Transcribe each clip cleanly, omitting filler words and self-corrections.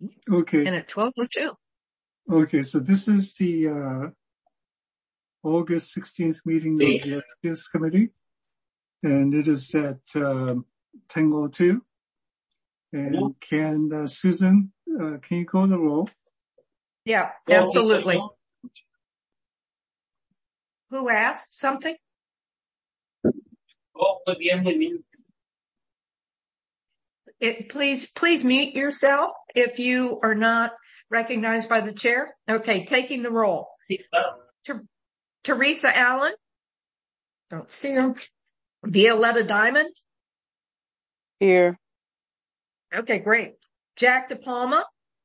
Okay. And at 12:02. Okay, so this is the August 16th meeting of the Ethics Committee, and it is at 10:02. And can Susan, can you call the roll? Yeah, absolutely. Who asked something? Please mute yourself if you are not recognized by the chair. Okay, taking the roll. Teresa Allen. Don't see her. Violetta Diamond. Here. Okay, great. Jack DePalma.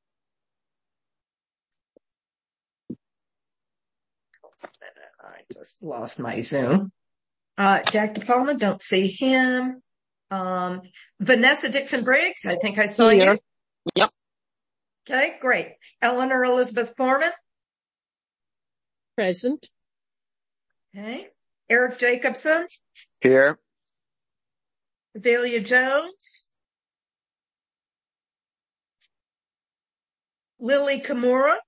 I just lost my Zoom. Jack DePalma, don't see him. Vanessa Dixon Briggs, I think I saw you. Yep. Okay, great. Eleanor Elizabeth Foreman. Present. Okay. Eric Jacobson. Here. Velia Jones. Lily Kimura.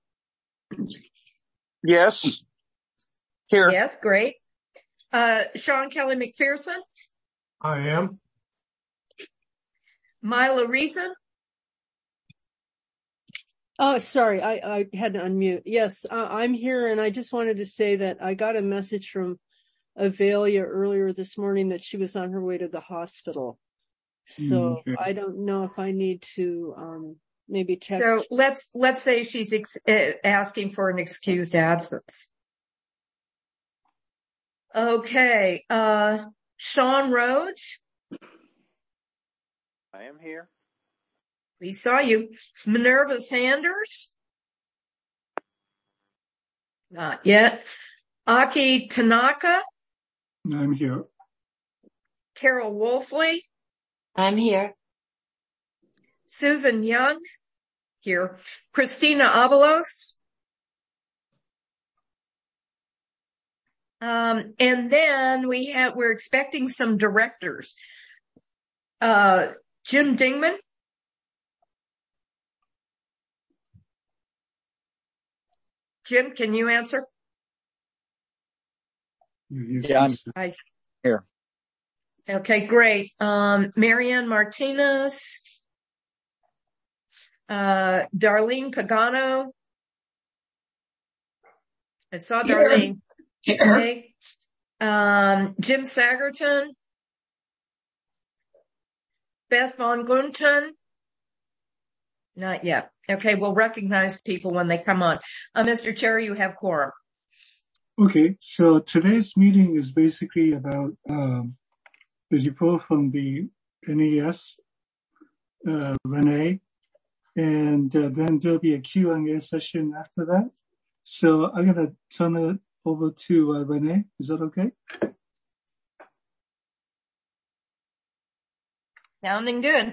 Yes. Here. Yes, great. Sean Kelly McPherson. I am. Mila Reason. Oh, sorry. I had to unmute. Yes, I'm here, and I just wanted to say that I got a message from Avelia earlier this morning that she was on her way to the hospital. So I don't know if I need to maybe text. So let's say she's asking for an excused absence. Okay. Sean Rhodes. I am here. We saw you. Minerva Sanders. Not yet. Aki Tanaka. I'm here. Carol Wolfley. I'm here. Susan Young. Here. Christina Avalos. And then we're expecting some directors. Jim Dingman. Jim, can you answer? Yeah, I'm here. Okay, great. Marianne Martinez. Darlene Pagano. I saw Darlene. Okay. Jim Sagerton. Beth Von Glunton. Not yet. Okay, we'll recognize people when they come on. Mr. Chair, you have quorum. Okay, so today's meeting is basically about the report from the NES, Renee, and then there'll be a Q&A session after that. So I'm going to turn it over to Renee. Is that okay? Sounding good.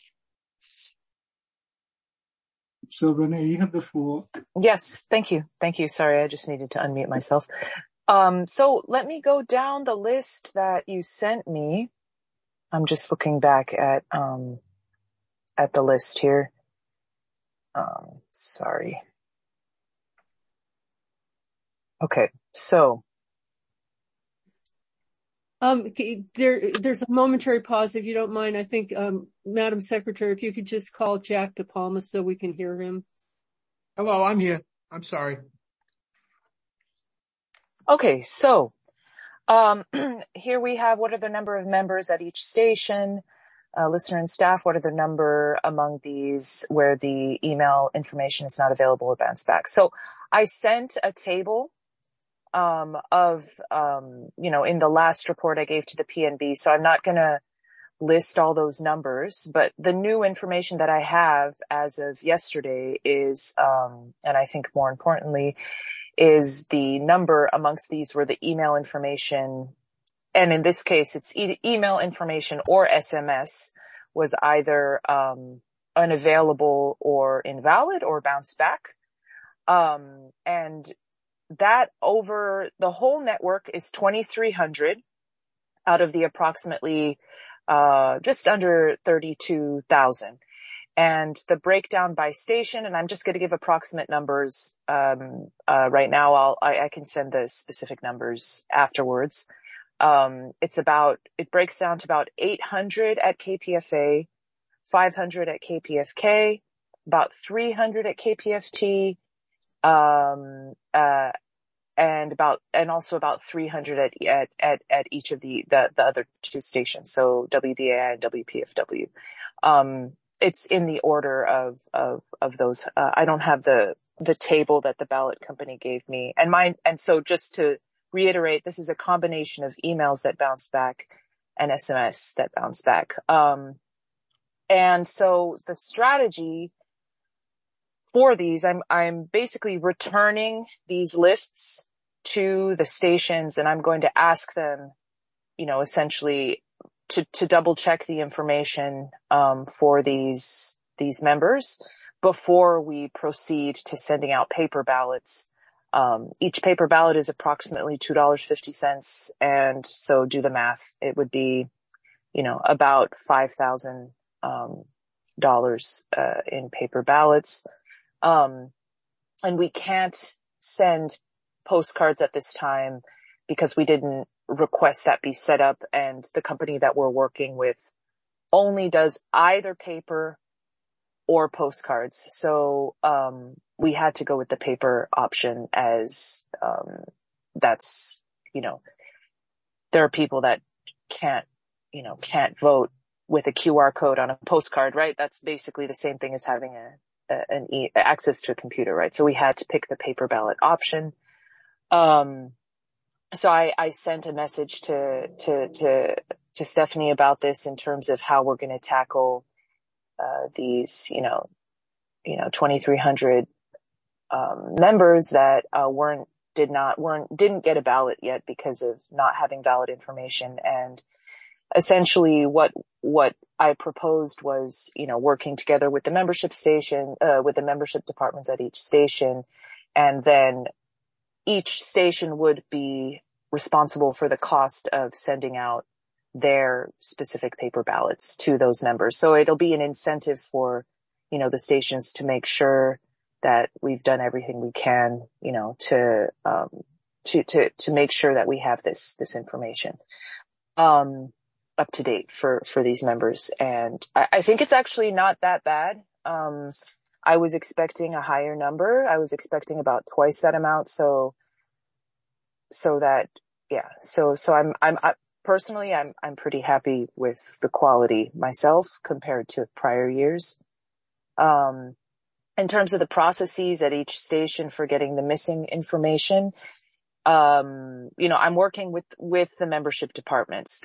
So Renee, you have the floor. Yes, thank you. Thank you. Sorry, I just needed to unmute myself. So let me go down the list that you sent me. I'm just looking back at the list here. Sorry. Okay, so. There's a momentary pause, if you don't mind. I think, Madam Secretary, if you could just call Jack DePalma so we can hear him. Hello, I'm here. I'm sorry. Okay, so, here we have what are the number of members at each station, listener and staff, what are the number among these where the email information is not available or bounced back. So I sent a table in the last report I gave to the PNB. So I'm not going to list all those numbers, but the new information that I have as of yesterday is, and I think more importantly, is the number amongst these where the email information, and in this case, it's email information or SMS was either, unavailable or invalid or bounced back. And that over the whole network is 2,300 out of the approximately, just under 32,000. And the breakdown by station, and I'm just going to give approximate numbers right now. I can send the specific numbers afterwards. It breaks down to about 800 at KPFA, 500 at KPFK, about 300 at KPFT, and also about 300 at each of the other two stations. So WBAI and WPFW. It's in the order of those. I don't have the table that the ballot company gave me, and so just to reiterate, this is a combination of emails that bounce back and SMS that bounce back. And so the strategy for these, I'm basically returning these lists to the stations, and I'm going to ask them, essentially to double check the information, for these members before we proceed to sending out paper ballots. Each paper ballot is approximately $2.50. And so do the math. It would be, about $5,000, in paper ballots. And we can't send postcards at this time because we didn't request that be set up, and the company that we're working with only does either paper or postcards. So, we had to go with the paper option as, that's, there are people that can't vote with a QR code on a postcard, right? That's basically the same thing as having access to a computer, right? So we had to pick the paper ballot option. So I sent a message to Stephanie about this in terms of how we're going to tackle, these, 2,300, members that, didn't get a ballot yet because of not having valid information. And essentially what I proposed was, working together with the membership station, with the membership departments at each station, and then each station would be responsible for the cost of sending out their specific paper ballots to those members. So it'll be an incentive for, the stations to make sure that we've done everything we can, to make sure that we have this information, up to date for these members. And I think it's actually not that bad. I was expecting a higher number. I was expecting about twice that amount. So I'm personally, I'm pretty happy with the quality myself compared to prior years. In terms of the processes at each station for getting the missing information, I'm working with the membership departments.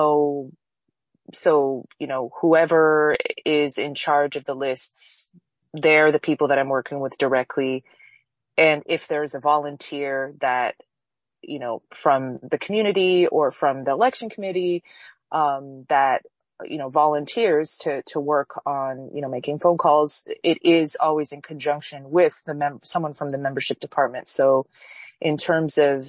Whoever is in charge of the lists, they're the people that I'm working with directly. And if there's a volunteer that, from the community or from the election committee, that, volunteers to work on, making phone calls, it is always in conjunction with someone from the membership department. So in terms of,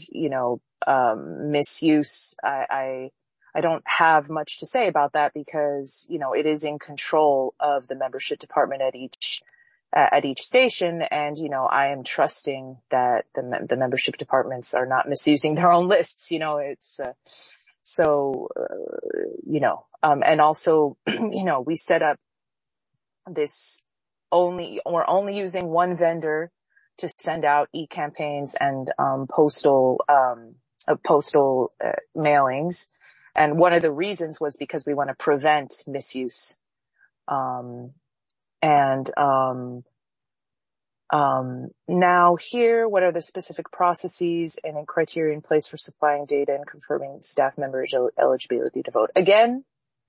misuse, I don't have much to say about that because, it is in control of the membership department at each station. And, I am trusting that the membership departments are not misusing their own lists. And also, we set up we're only using one vendor to send out e-campaigns and, postal mailings. And one of the reasons was because we want to prevent misuse. Now here, what are the specific processes and criteria in place for supplying data and confirming staff members' eligibility to vote? Again,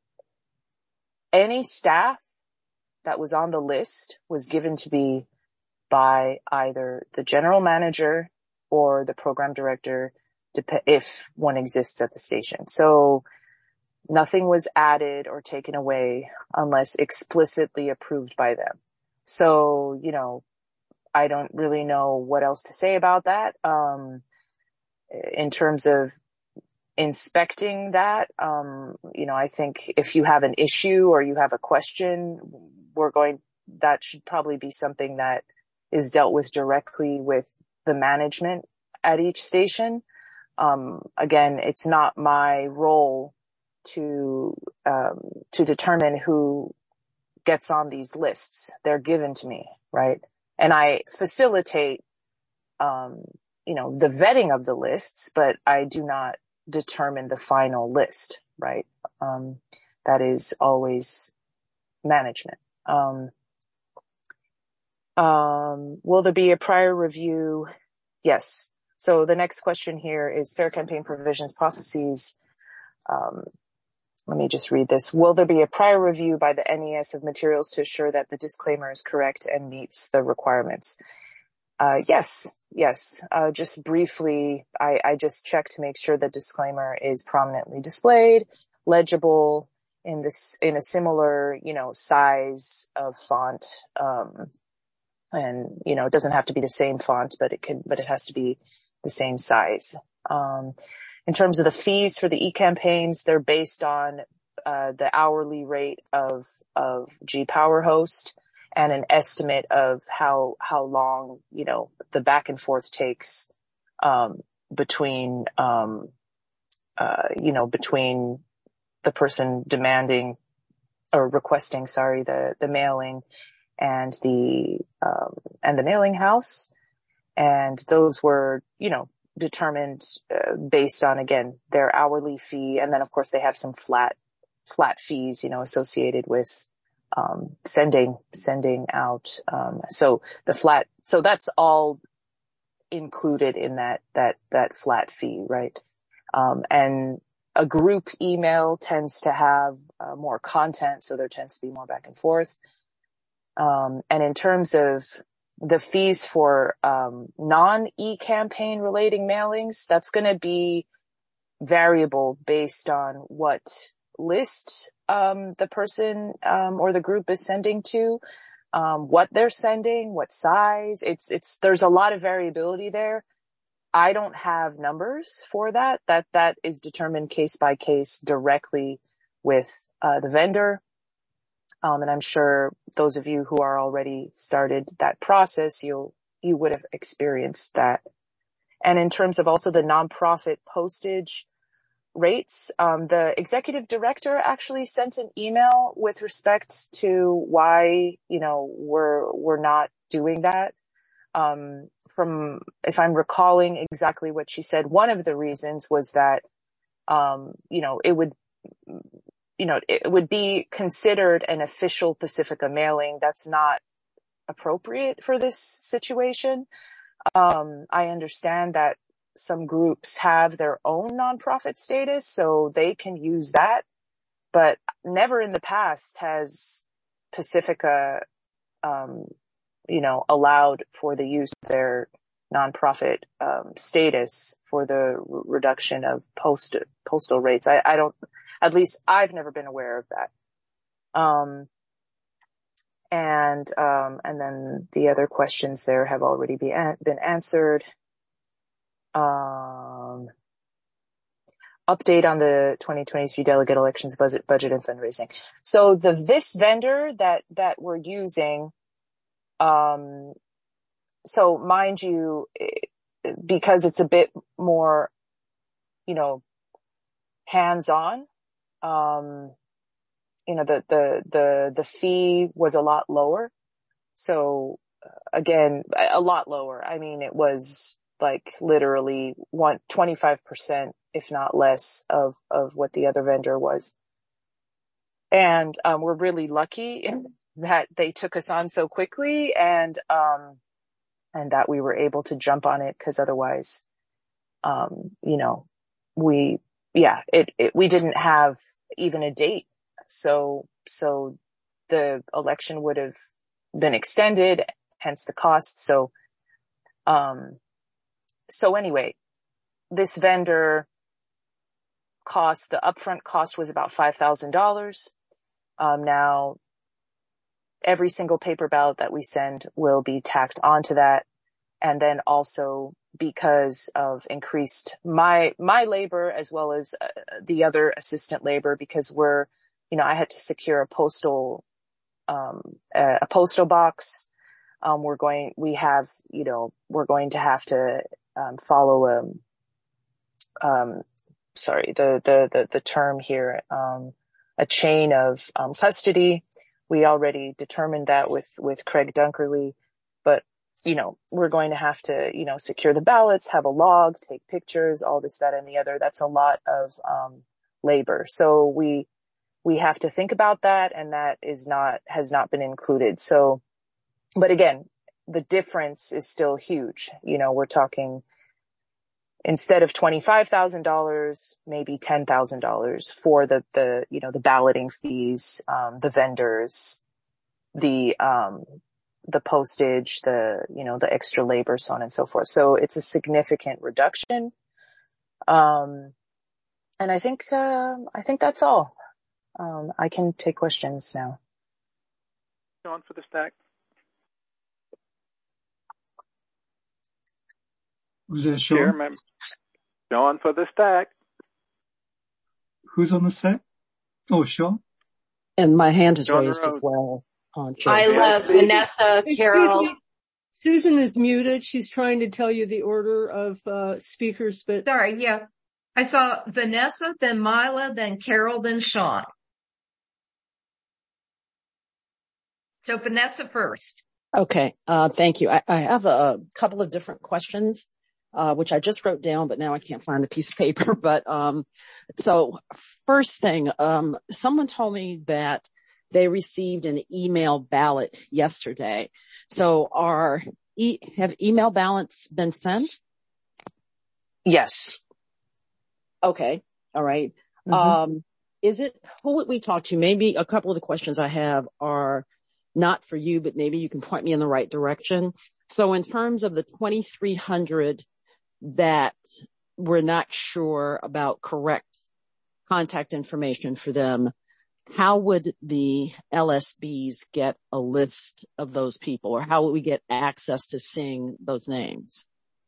any staff that was on the list was given to me by either the general manager or the program director, if one exists at the station. So nothing was added or taken away unless explicitly approved by them. So, I don't really know what else to say about that. In terms of, inspecting that. I think if you have an issue or you have a question, that should probably be something that is dealt with directly with the management at each station. Again, it's not my role to determine who gets on these lists. They're given to me, right? And I facilitate, the vetting of the lists, but I do not determine the final list, right? That is always management. Will there be a prior review? Yes. So the next question here is fair campaign provisions processes. Let me just read this. Will there be a prior review by the NES of materials to assure that the disclaimer is correct and meets the requirements? Yes. Just briefly, I just checked to make sure the disclaimer is prominently displayed, legible in a similar, size of font. And, it doesn't have to be the same font, but it has to be the same size. In terms of the fees for the e-campaigns, they're based on, the hourly rate of GPowerHost and an estimate of how long, the back and forth takes, between the person demanding or requesting, the mailing and the mailing house. And those were, determined, based on, again, their hourly fee. And then of course they have some flat fees, associated with, sending out. So that's all included in that flat fee, right? And a group email tends to have more content, so there tends to be more back and forth. And in terms of the fees for non-e-campaign relating mailings, that's going to be variable based on what list the person or the group is sending to, what they're sending, what size. There's a lot of variability there. I don't have numbers for that. That is determined case by case directly with the vendor. And I'm sure those of you who are already started that process, you would have experienced that. And in terms of also the nonprofit postage rates, the executive director actually sent an email with respect to why, we're not doing that. From, if I'm recalling exactly what she said, one of the reasons was that, it would be considered an official Pacifica mailing. That's not appropriate for this situation. I understand that some groups have their own nonprofit status, so they can use that, but never in the past has Pacifica, allowed for the use of their nonprofit, status for the reduction of postal rates. I don't, at least I've never been aware of that. And then the other questions there have already been answered. Update on the 2023 delegate elections budget and fundraising. So this vendor that we're using, so mind you, because it's a bit more, hands-on, the fee was a lot lower. So again, a lot lower. I mean, it was like literally 25%, if not less of what the other vendor was. And, we're really lucky that they took us on so quickly and that we were able to jump on it, because otherwise, we didn't have even a date. So the election would have been extended, hence the cost. So anyway, this vendor the upfront cost was about $5,000. Now every single paper ballot that we send will be tacked onto that. And then also because of increased my labor as well as the other assistant labor, because I had to secure a postal box. We're going to have to follow the term here, a chain of custody. We already determined that with Craig Dunkerley, but we're going to have to secure the ballots, have a log, take pictures, all this, that, and the other. That's a lot of labor. So we have to think about that, and that has not been included. So, but again, the difference is still huge. We're talking, instead of $25,000, maybe $10,000 for the balloting fees, the vendors, the postage, the extra labor, so on and so forth. So it's a significant reduction. And I think that's all. I can take questions now. Sean for the stack. Who's that, Sean? Sean for the stack. Who's on the stack? Oh, Sean. And my hand is Sean raised Rose. as well. I love Vanessa, Carol. Susan is muted. She's trying to tell you the order of speakers, but sorry, yeah. I saw Vanessa, then Mila, then Carol, then Sean. So Vanessa first. Okay. Thank you. I have a couple of different questions, which I just wrote down, but now I can't find the piece of paper. But, so first thing, someone told me that they received an email ballot yesterday. So have email ballots been sent? Yes. Okay. All right. Mm-hmm. Who would we talk to? Maybe a couple of the questions I have are not for you, but maybe you can point me in the right direction. So in terms of the 2,300 that we're not sure about correct contact information for them, how would the LSBs get a list of those people, or how would we get access to seeing those names?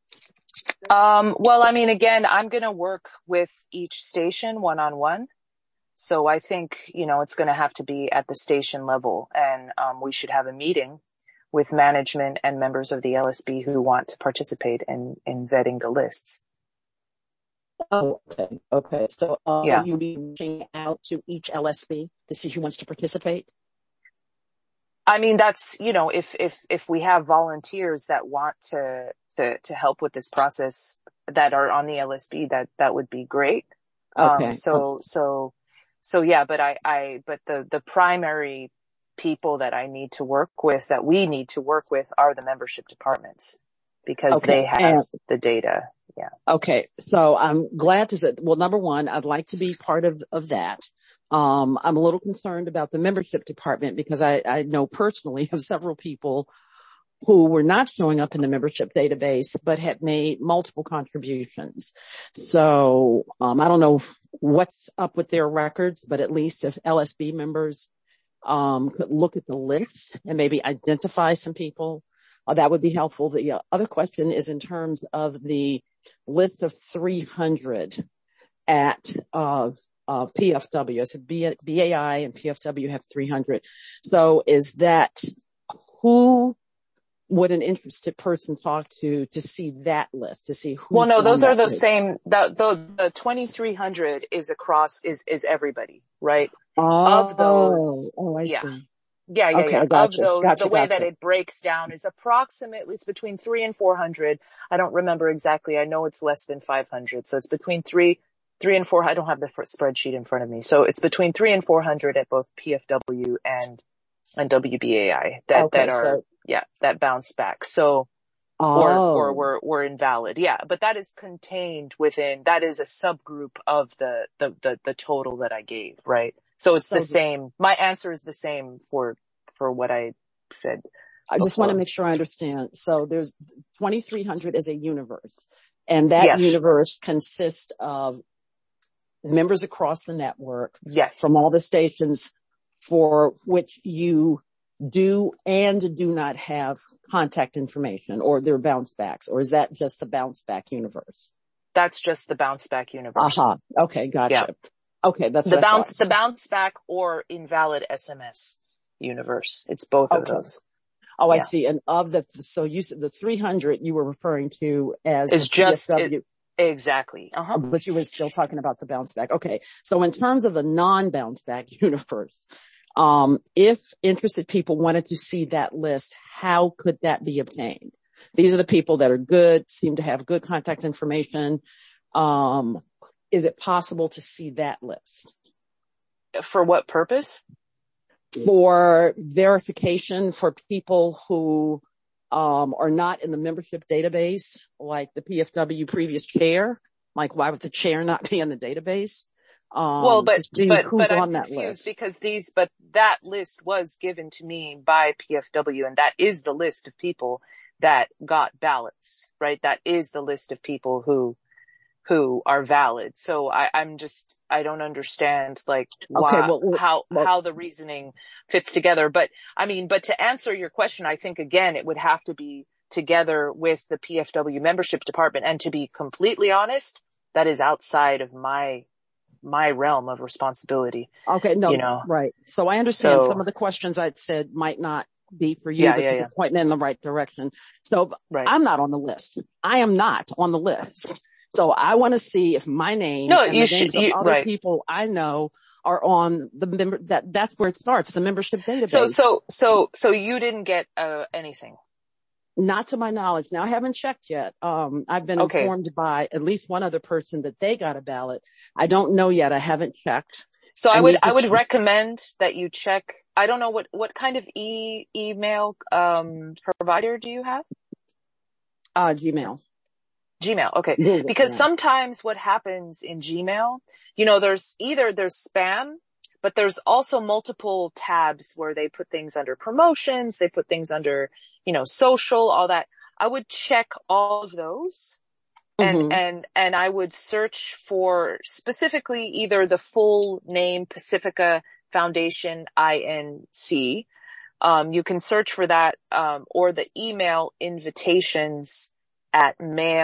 Well, I mean, again, I'm going to work with each station one-on-one. So I think, it's going to have to be at the station level, and we should have a meeting with management and members of the LSB who want to participate in vetting the lists. Oh, okay. Okay. So, yeah. So you'll be reaching out to each LSB to see who wants to participate? I mean, that's, if we have volunteers that want to help with this process that are on the LSB, that would be great. Okay. So yeah, but but the primary people that we need to work with are the membership departments, because they have the data. Yeah. Okay. So I'm glad to say, well, number one, I'd like to be part of that. I'm a little concerned about the membership department, because I know personally of several people who were not showing up in the membership database, but had made multiple contributions. So, I don't know what's up with their records, but at least if LSB members, could look at the list and maybe identify some people, that would be helpful. The other question is in terms of the list of 300 at, PFW. So BAI and PFW have 300. So is that who would an interested person talk to see that list, to see who? Well, no, those are the same. The 2,300 is across, is everybody, right? Oh, of those. I see. Yeah. Okay, Of those, the way that it breaks down is approximately, it's between 300 and 400. I don't remember exactly. I know it's less than 500. So it's between 300 and 400. I don't have the spreadsheet in front of me. So it's between 300 and 400 at both PFW and WBAI that bounced back. So, or were invalid. Yeah. But that is contained within, that is a subgroup of the total that I gave, right? So it's the same. My answer is the same for what I said. I just want to make sure I understand. So there's 2,300 as a universe, and that universe consists of members across the network yes. from all the stations for which you do not have contact information or their bounce backs, or is that just the bounce back universe? That's just the bounce back universe. Okay. Gotcha. Yeah. Okay. That's the bounce back or invalid SMS universe. It's both of those. Oh, I see. And so you said the 300 you were referring to as is just PFW. Exactly. But you were still talking about the bounce back. Okay. So in terms of the non-bounce back universe, if interested people wanted to see that list, how could that be obtained? These are the people that are good, seem to have good contact information. Is it possible to see that list? For what purpose? For verification for people who are not in the membership database, like the PFW previous chair. Like, why would the chair not be in the database? But who's I'm on that confused list? because that list was given to me by PFW, and that is the list of people that got ballots, right? That is the list of people who are valid. So I don't understand like why, how the reasoning fits together. But to answer your question, I think again, it would have to be together with the PFW membership department. And to be completely honest, that is outside of my realm of responsibility. Okay. No, right. So I understand some of the questions I'd said might not be for you, but you can point me in the right direction. So I'm not on the list. I am not on the list. So I want to see if my name and the names of other people I know are on the member. That's where it starts, the membership database. So you didn't get anything? Not to my knowledge. Now I haven't checked yet. I've been informed by at least one other person that they got a ballot. I don't know yet. I haven't checked. So I would recommend that you check. I don't know what kind of email provider do you have? Gmail. Okay. Because sometimes what happens in Gmail, there's spam, but there's also multiple tabs where they put things under promotions, they put things under, social, all that. I would check all of those and I would search for specifically either the full name Pacifica Foundation INC. You can search for that, or the email invitations at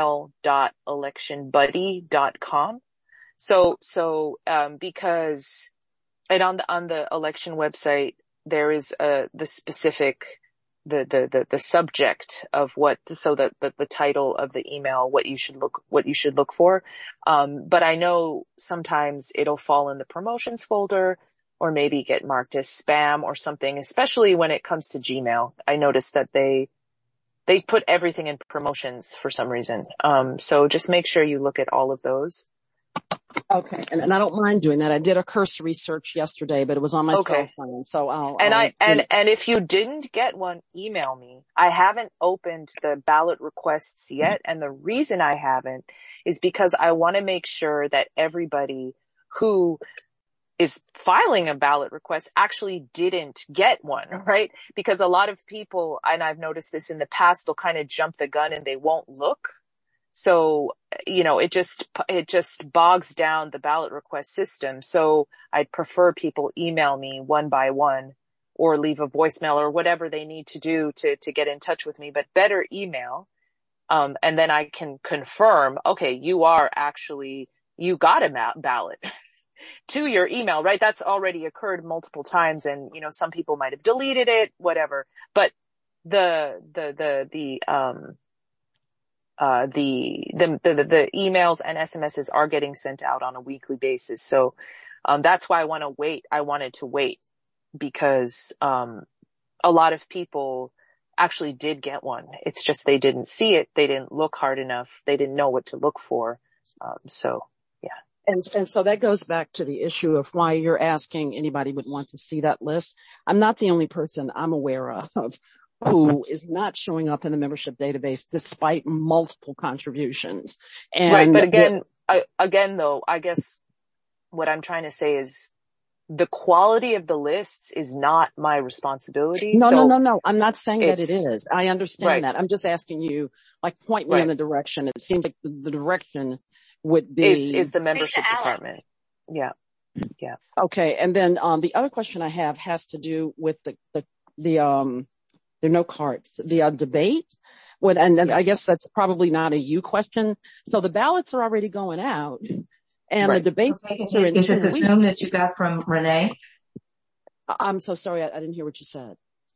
mail.electionbuddy.com. So, because, and on the election website, there is, the specific, the subject of the title of the email, what you should look for. But I know sometimes it'll fall in the promotions folder or maybe get marked as spam or something, especially when it comes to Gmail. I noticed that they put everything in promotions for some reason. So just make sure you look at all of those. Okay. And I don't mind doing that. I did a cursory search yesterday, but it was on my cell phone. So and if you didn't get one, email me. I haven't opened the ballot requests yet. And the reason I haven't is because I want to make sure that everybody who is filing a ballot request actually didn't get one, right? Because a lot of people, and I've noticed this in the past, they'll kind of jump the gun and they won't look. So, it just bogs down the ballot request system. So I'd prefer people email me one by one or leave a voicemail or whatever they need to do to get in touch with me, but better email. And then I can confirm, okay, you got a ballot to your email, right? That's already occurred multiple times. And, some people might have deleted it, whatever, but the emails and SMSs are getting sent out on a weekly basis. So, that's why I wanted to wait because, a lot of people actually did get one. It's just they didn't see it. They didn't look hard enough. They didn't know what to look for. So yeah. And so that goes back to the issue of why you're asking anybody would want to see that list. I'm not the only person I'm aware of who is not showing up in the membership database despite multiple contributions. And right. But again, though, I guess what I'm trying to say is the quality of the lists is not my responsibility. No. I'm not saying that it is. I understand that. I'm just asking you, point me in the direction. It seems like the direction would be is the membership department. Yeah. Okay. And then, the other question I have has to do with the there are no cards. The debate, and I guess that's probably not a you question. So the ballots are already going out, and the debate are in 2 weeks. Is it the Zoom that you got from Renee? I'm so sorry, I didn't hear what you said.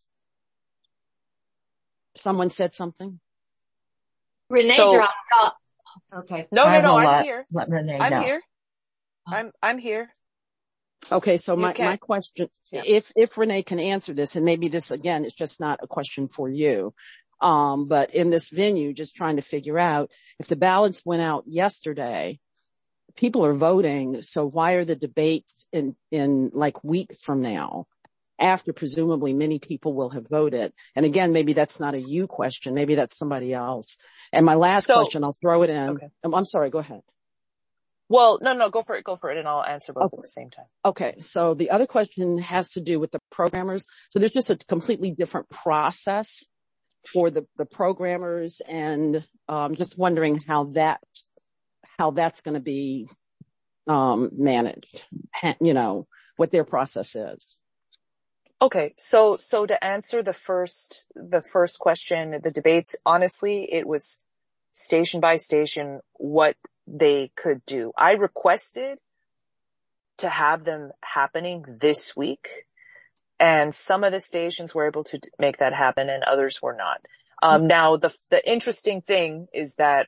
Someone said something? Renee dropped off. Okay. No, I'm here. Let Renee know. I'm here. Okay, so my question, if Renee can answer this, and maybe this again is just not a question for you, but in this venue, just trying to figure out if the ballots went out yesterday, people are voting, so why are the debates in like weeks from now, after presumably many people will have voted? And again, maybe that's not a you question, maybe that's somebody else. And my last question, I'll throw it in. Okay. I'm sorry, go ahead. Well, no, go for it, and I'll answer both at the same time. Okay, so the other question has to do with the programmers. So there's just a completely different process for the programmers, and just wondering how that's going to be managed, what their process is. Okay, so to answer the first question, the debates, honestly, it was station by station what they could do. I requested to have them happening this week, and some of the stations were able to make that happen and others were not. Now the interesting thing is that,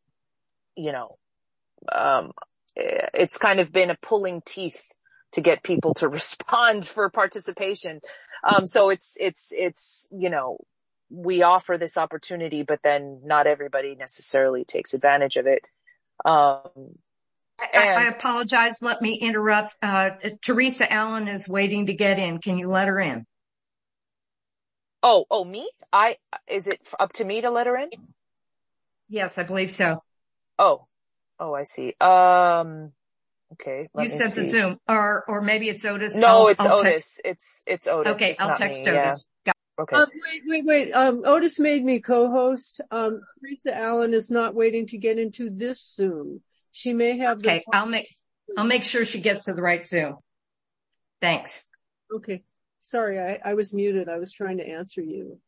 it's kind of been a pulling teeth to get people to respond for participation. So it's, we offer this opportunity, but then not everybody necessarily takes advantage of it. I apologize. Let me interrupt. Teresa Allen is waiting to get in. Can you let her in? Oh, me? Is it up to me to let her in? Yes, I believe so. Oh, I see. Okay. You said the Zoom, or maybe it's Otis. No, it's Otis. It's Otis. Okay, it's I'll not text me. Otis. Yeah. Okay. Wait. Otis made me co-host. Teresa Allen is not waiting to get into this Zoom. She may have. Okay, I'll make sure she gets to the right Zoom. Thanks. Okay. Sorry, I was muted. I was trying to answer you.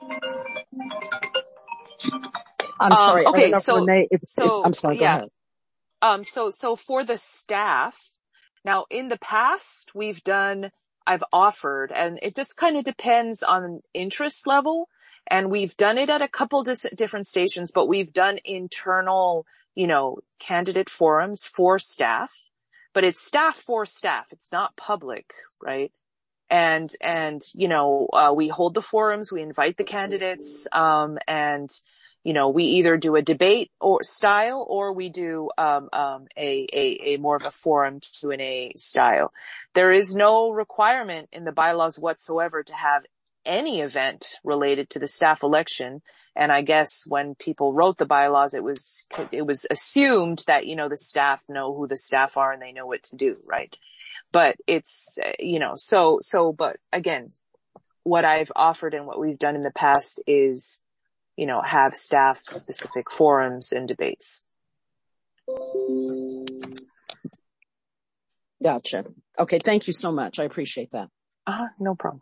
I'm sorry. Okay, I'm sorry. Go ahead. So for the staff, now in the past I've offered, and it just kind of depends on interest level, and we've done it at a couple different stations, but we've done internal, candidate forums for staff, but it's staff for staff. It's not public, right? And we hold the forums, we invite the candidates, and we either do a debate or style, or we do a more of a forum Q&A style. There is no requirement in the bylaws whatsoever to have any event related to the staff election. And I guess when people wrote the bylaws, it was assumed that, the staff know who the staff are and they know what to do, right? But it's, but again, what I've offered and what we've done in the past is, have staff specific forums and debates. Gotcha. Okay. Thank you so much. I appreciate that. No problem.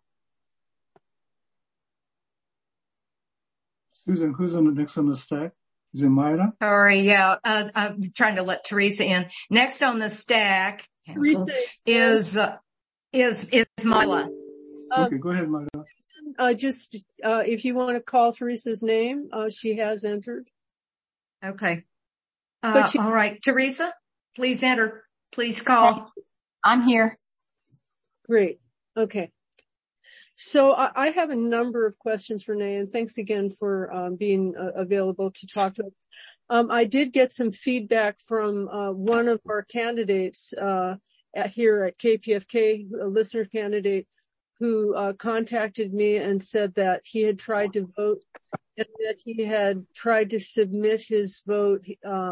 Susan, who's on the next on the stack? Is it Myra? Sorry. Yeah. I'm trying to let Teresa in. Next on the stack is Myla. Okay. Go ahead, Myra. If you want to call Teresa's name, she has entered. Okay. All right. Teresa, please enter. Please call. I'm here. Great. Okay. So I have a number of questions for Renee, and thanks again for being available to talk to us. I did get some feedback from one of our candidates here at KPFK, a listener candidate, who contacted me and said that he had tried to vote and that he had tried to submit his vote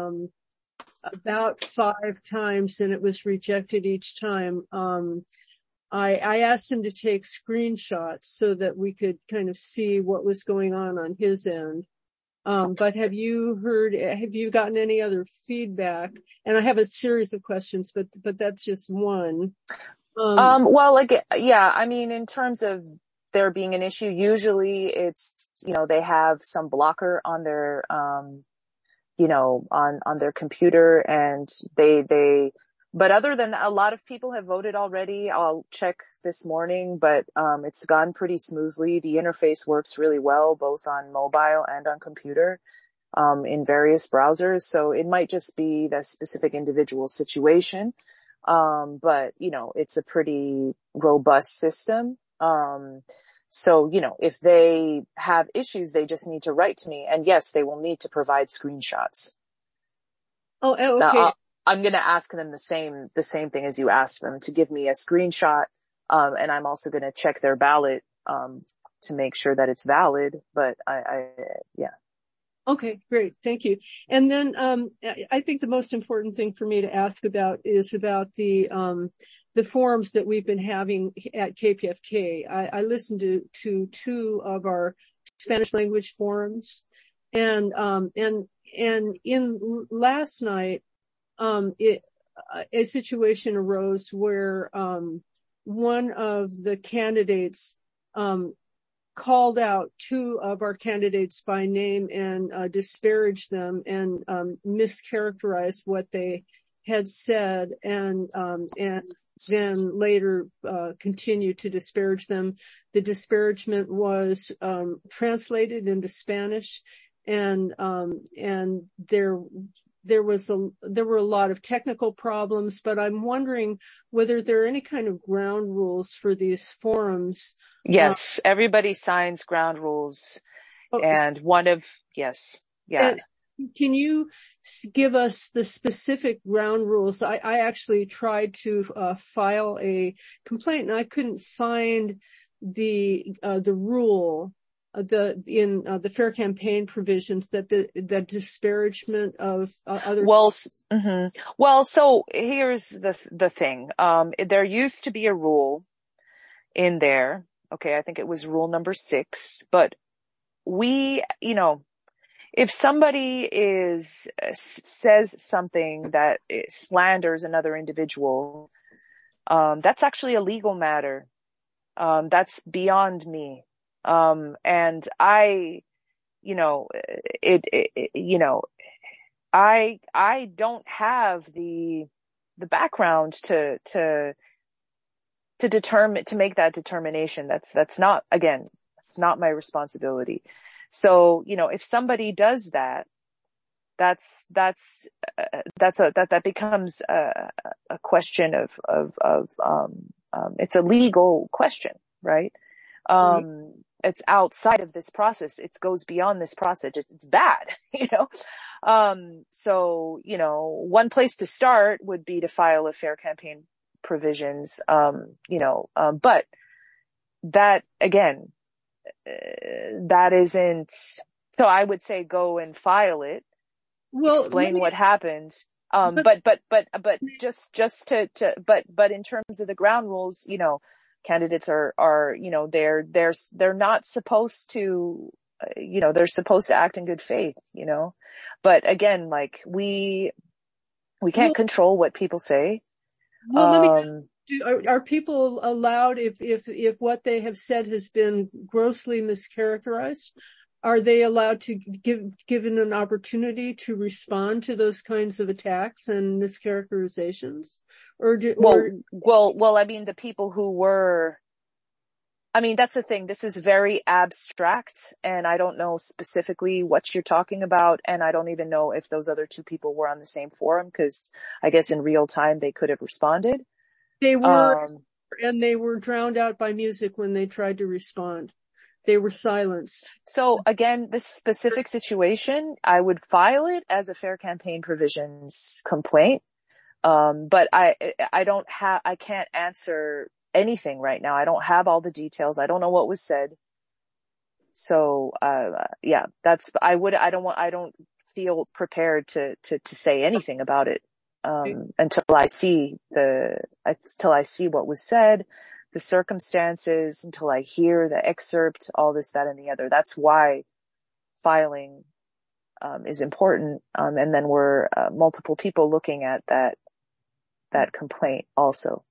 about 5 times and it was rejected each time. I asked him to take screenshots so that we could kind of see what was going on his end. But have you gotten any other feedback? And I have a series of questions, but that's just one. In terms of there being an issue. Usually it's, they have some blocker on their, on their computer, and but other than that, a lot of people have voted already. I'll check this morning, but, it's gone pretty smoothly. The interface works really well, both on mobile and on computer, in various browsers. So it might just be the specific individual situation. But, it's a pretty robust system. So, if they have issues, they just need to write to me, and yes, they will need to provide screenshots. Oh, okay. Now, I'm going to ask them the same thing as you asked them, to give me a screenshot. And I'm also going to check their ballot, to make sure that it's valid. But yeah. Okay, great. Thank you. And then, I think the most important thing for me to ask about is about the forums that we've been having at KPFK. I listened to two of our Spanish language forums, and in last night, a situation arose where, one of the candidates, called out two of our candidates by name and disparaged them and mischaracterized what they had said, and then later continued to disparage them. The disparagement was translated into Spanish, and there were a lot of technical problems, but I'm wondering whether there are any kind of ground rules for these forums. Yes, everybody signs ground rules, and yes. Yeah. Can you give us the specific ground rules? I actually tried to file a complaint, and I couldn't find the rule in the fair campaign provisions that the disparagement of other. Well, so here's the thing. There used to be a rule in there. Okay, I think it was rule number 6, but if somebody says something that slanders another individual, that's actually a legal matter. That's beyond me. And I don't have the background to make that determination. That's not my responsibility. So, if somebody does that, that becomes a question of it's a legal question, right? It's outside of this process. It goes beyond this process. It's bad, So, one place to start would be to file a fair campaign provisions, but that again, that isn't, so I would say go and file it, explain what happened. But in terms of the ground rules, candidates are, they're not supposed to, they're supposed to act in good faith, but again, like we can't control what people say. Well, are people allowed, if what they have said has been grossly mischaracterized, are they allowed to given an opportunity to respond to those kinds of attacks and mischaracterizations? Well, I mean, the people who were, that's the thing. This is very abstract, and I don't know specifically what you're talking about, and I don't even know if those other two people were on the same forum, because I guess in real time they could have responded. They were, and they were drowned out by music when they tried to respond. They were silenced. So again, this specific situation, I would file it as a fair campaign provisions complaint. But I can't answer anything right now. I don't have all the details. I don't know what was said. So, yeah, I don't feel prepared to say anything about it, until I see what was said, the circumstances, until I hear the excerpt, all this, that, and the other. That's why filing, is important. And then we're, multiple people looking at that complaint also.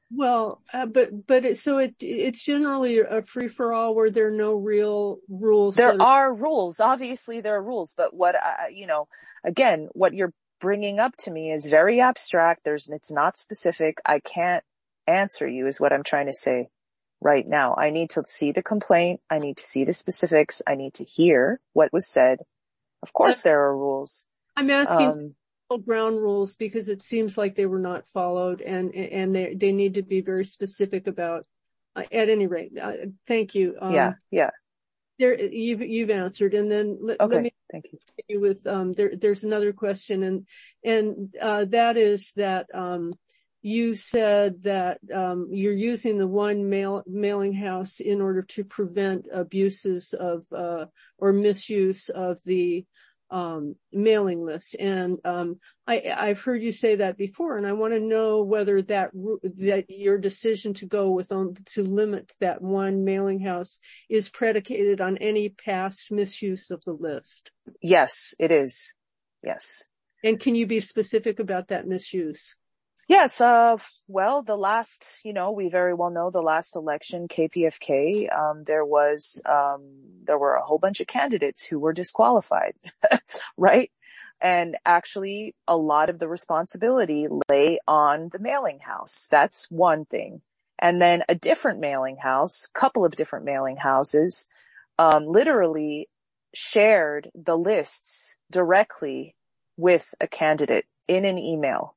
Well, it's generally a free for all where there are no real rules. There are rules. Obviously there are rules, but again, what you're bringing up to me is very abstract. It's not specific. I can't answer you is what I'm trying to say right now. I need to see the complaint. I need to see the specifics. I need to hear what was said. Of course there are rules. I'm asking ground rules because it seems like they were not followed and they need to be very specific about, at any rate, thank you. Yeah. You've answered. And then let me thank you with, there's another question and that is that, you said that, you're using the one mailing house in order to prevent abuses of, or misuse of the, mailing list. And, I've heard you say that before, and I want to know whether that your decision to go to limit that one mailing house is predicated on any past misuse of the list. Yes, it is. Yes. And can you be specific about that misuse? Yes, well, we very well know the last election, KPFK, there were a whole bunch of candidates who were disqualified, right? And actually, a lot of the responsibility lay on the mailing house. That's one thing. And then a different mailing house, couple of different mailing houses, literally shared the lists directly with a candidate in an email.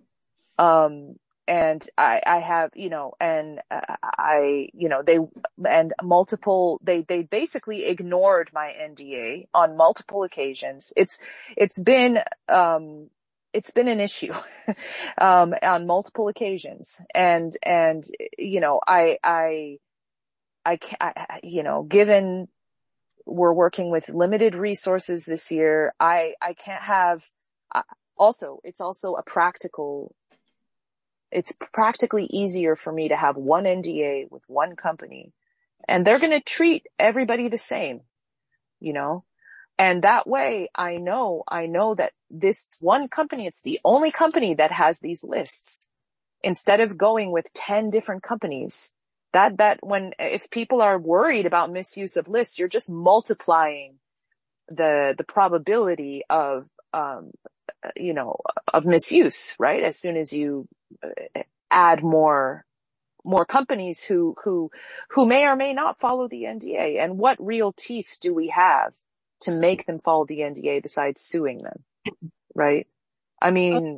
And I have, they basically ignored my NDA on multiple occasions. It's been an issue, on multiple occasions. And, given we're working with limited resources this year, I can't have, it's practically easier for me to have one NDA with one company, and they're going to treat everybody the same, and that way I know that this one company, it's the only company that has these lists, instead of going with 10 different companies. If people are worried about misuse of lists, you're just multiplying the probability of misuse, right? As soon as you add more companies who may or may not follow the NDA. And what real teeth do we have to make them follow the NDA besides suing them? Right? I mean,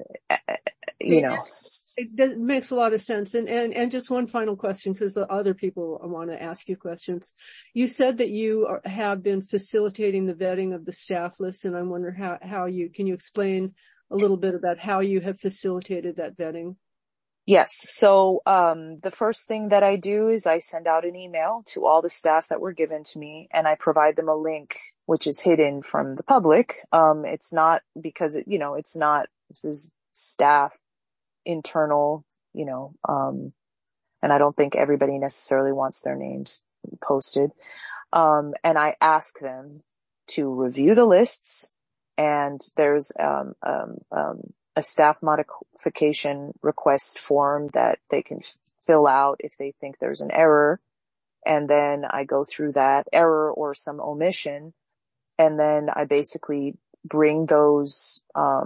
It makes a lot of sense. And just one final question, because the other people want to ask you questions. You said that you have been facilitating the vetting of the staff list, and I wonder can you explain a little bit about how you have facilitated that vetting? Yes. So, the first thing that I do is I send out an email to all the staff that were given to me, and I provide them a link, which is hidden from the public. It's not because this is staff internal, and I don't think everybody necessarily wants their names posted. And I ask them to review the lists, and there's, a staff modification request form that they can fill out if they think there's an error. And then I go through that error or some omission. And then I basically bring those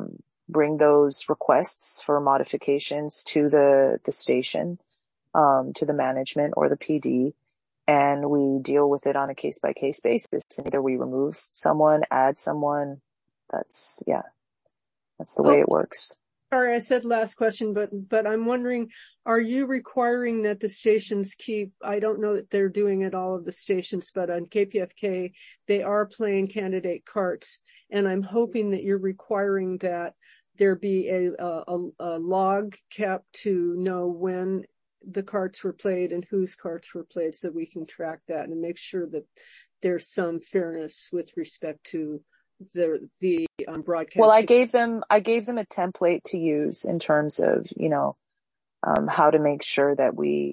requests for modifications to the station, to the management or the PD. And we deal with it on a case by case basis. And either we remove someone, add someone. That's the way it works. Sorry, I said last question, but I'm wondering, are you requiring that the stations keep, I don't know that they're doing it all of the stations, but on KPFK, they are playing candidate carts. And I'm hoping that you're requiring that there be a log kept to know when the carts were played and whose carts were played, so we can track that and make sure that there's some fairness with respect to the broadcast. Well, I gave them a template to use in terms of, how to make sure that we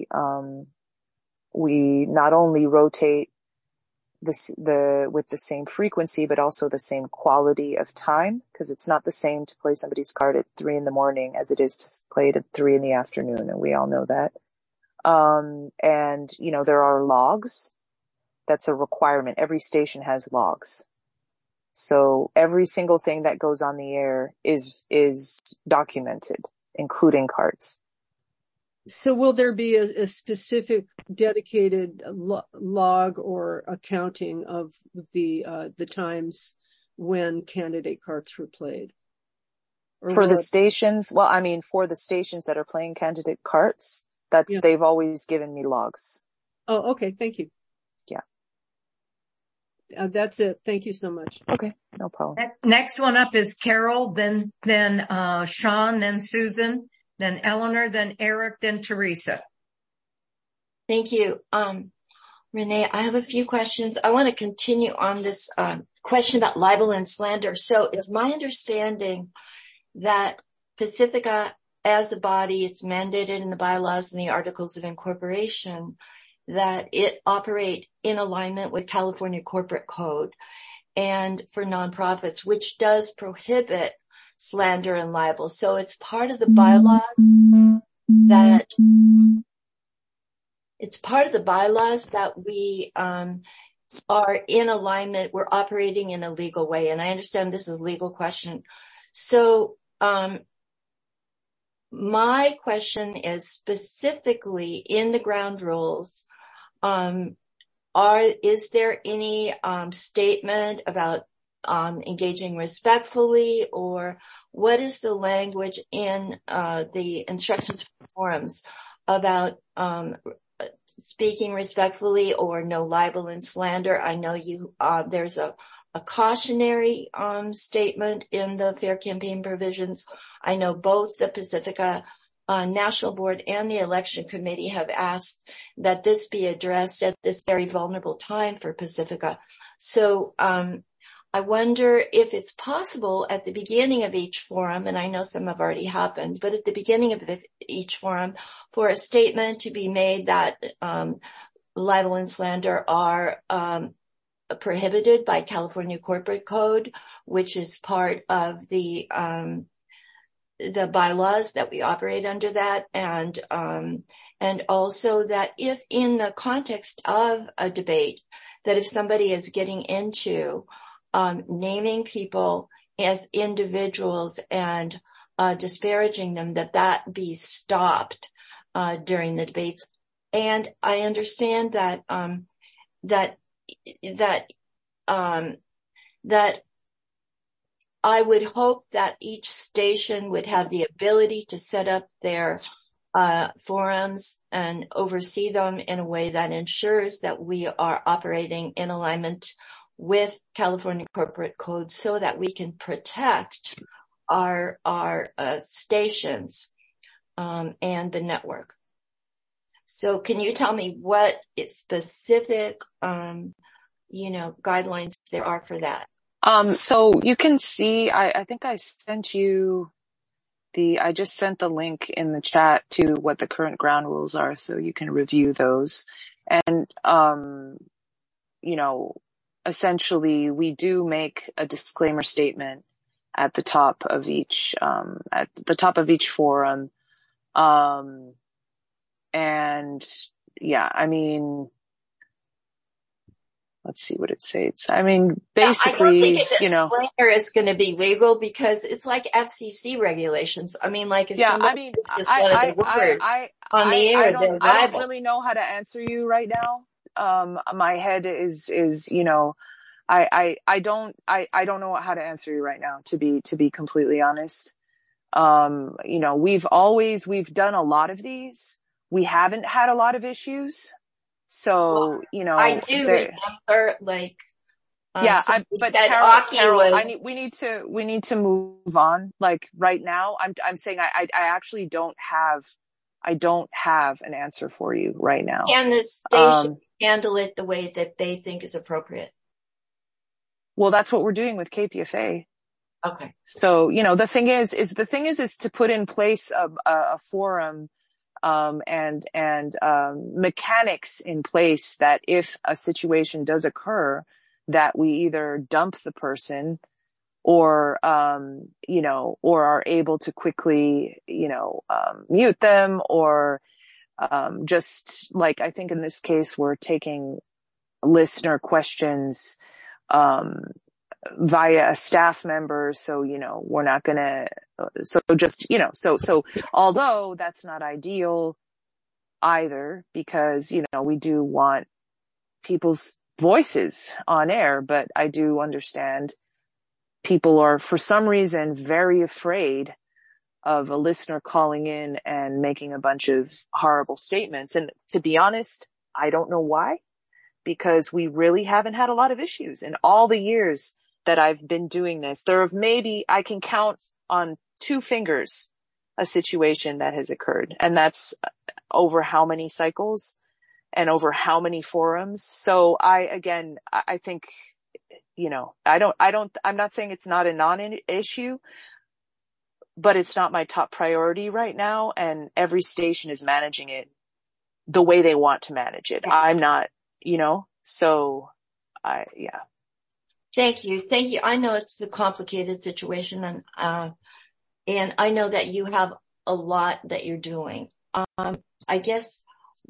not only rotate with the same frequency, but also the same quality of time, because it's not the same to play somebody's card at 3 a.m. as it is to play it at 3 p.m, and we all know that. And, there are logs. That's a requirement. Every station has logs. So every single thing that goes on the air is documented, including cards. So will there be a specific dedicated log or accounting of the times when candidate cards were played? For the stations that are playing candidate cards, they've always given me logs. Oh, okay. Thank you. Yeah. That's it. Thank you so much. Okay. No problem. Next one up is Carol, then Sean, then Susan, then Eleanor, then Eric, then Teresa. Thank you. Renee, I have a few questions. I want to continue on this question about libel and slander. So it's my understanding that Pacifica, as a body, it's mandated in the bylaws and the articles of incorporation that it operate in alignment with California Corporate Code and for nonprofits, which does prohibit slander and libel. So it's part of the bylaws that we are in alignment. We're operating in a legal way. And I understand this is a legal question. So my question is specifically in the ground rules, is there any statement about engaging respectfully, or what is the language in the instructions for forums about speaking respectfully or no libel and slander? I know there's a cautionary statement in the Fair Campaign provisions. I know both the Pacifica National Board and the Election Committee have asked that this be addressed at this very vulnerable time for Pacifica. So I wonder if it's possible at the beginning of each forum, and I know some have already happened, but at the beginning of each forum, for a statement to be made that libel and slander are prohibited by California Corporate Code, which is part of the bylaws that we operate under that, and also that if in the context of a debate, that if somebody is getting into naming people as individuals and disparaging them, that be stopped during the debates. And I understand that I would hope that each station would have the ability to set up their forums and oversee them in a way that ensures that we are operating in alignment with California Corporate Code so that we can protect our stations and the network. So can you tell me what specific guidelines there are for that? So you can see, I think I sent you I just sent the link in the chat to what the current ground rules are, so you can review those. And, essentially we do make a disclaimer statement at the top of each forum. And yeah, I mean, let's see what it says. I mean, basically, I don't think a disclaimer is going to be legal because it's like FCC regulations. I mean, like if somebody just one of the words on the air, they're liable. I don't really know how to answer you right now. My head is, I don't know how to answer you right now, to be completely honest. We've done a lot of these. We haven't had a lot of issues. So, I do remember, but Carol, we need to move on. Like right now, I'm saying I actually don't have an answer for you right now. Can the station handle it the way that they think is appropriate? Well, that's what we're doing with KPFA. Okay. So, the thing is to put in place a forum, and mechanics in place that if a situation does occur, that we either dump the person or are able to quickly, mute them or, Just like I think in this case, we're taking listener questions, via a staff member. So, we're not gonna, so although that's not ideal either, because, we do want people's voices on air, but I do understand people are for some reason very afraid of a listener calling in and making a bunch of horrible statements. And to be honest, I don't know why, because we really haven't had a lot of issues in all the years that I've been doing this. There have maybe, I can count on 2 fingers a situation that has occurred, and that's over how many cycles and over how many forums. So I think, I'm not saying it's not a non-issue, but it's not my top priority right now. And every station is managing it the way they want to manage it. I'm not, so yeah. Thank you. I know it's a complicated situation, and I know that you have a lot that you're doing. I guess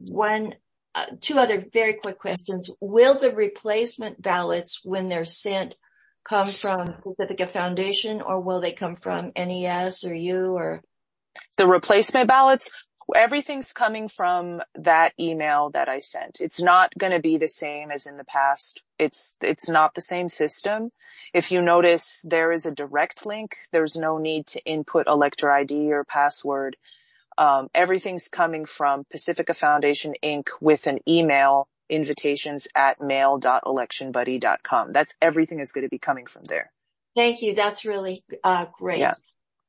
2 other very quick questions. Will the replacement ballots, when they're sent, come from Pacifica Foundation, or will they come from NES or you, or? The replacement ballots, everything's coming from that email that I sent. It's not going to be the same as in the past. It's not the same system. If you notice, there is a direct link. There's no need to input elector ID or password. Everything's coming from Pacifica Foundation Inc. with an email, invitations@mail.electionbuddy.com. That's everything is going to be coming from there. Thank you. That's really great. Yeah.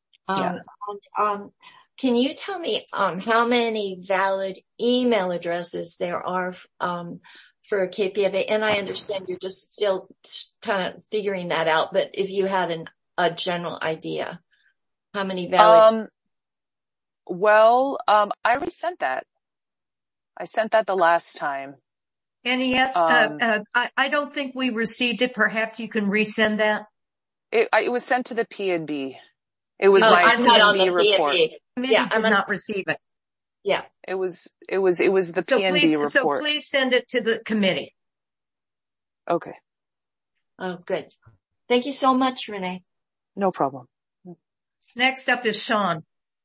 Can you tell me how many valid email addresses there are for KPFA? And I understand you're just still kind of figuring that out, but if you had a general idea, how many valid? I already sent that. I sent that the last time. NES, I don't think we received it. Perhaps you can resend that. It was sent to the P&B. It was my P&B report. Yeah, I did not receive it. Yeah. It was the P&B report. So please send it to the committee. Okay. Oh, good. Thank you so much, Renee. No problem. Next up is Sean.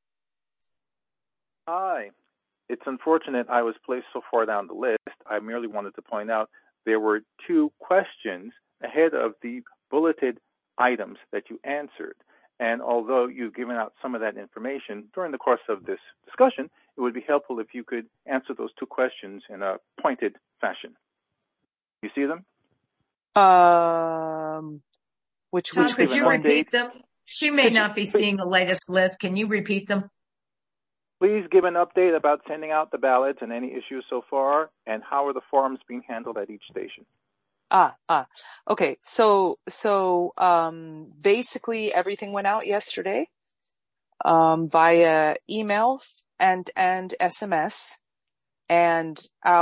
Hi. It's unfortunate I was placed so far down the list. I merely wanted to point out there were 2 questions ahead of the bulleted items that you answered. And although you've given out some of that information during the course of this discussion, it would be helpful if you could answer those 2 questions in a pointed fashion. You see them? Which could you repeat them? She may not be seeing the latest list. Can you repeat them? Please give an update about sending out the ballots and any issues so far, and how are the forums being handled at each station? Okay. So, basically everything went out yesterday, via email and SMS, and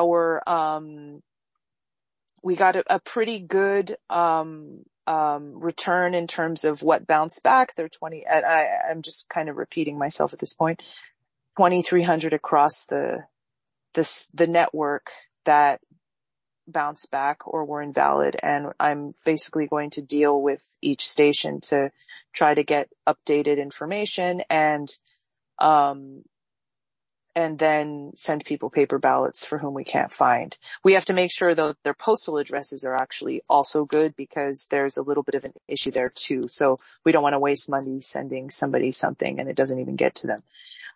we got a pretty good, return in terms of what bounced back. There are I'm just kind of repeating myself at this point, 2,300 across the network that bounced back or were invalid. And I'm basically going to deal with each station to try to get updated information and then send people paper ballots for whom we can't find. We have to make sure though their postal addresses are actually also good, because there's a little bit of an issue there too. So we don't want to waste money sending somebody something and it doesn't even get to them.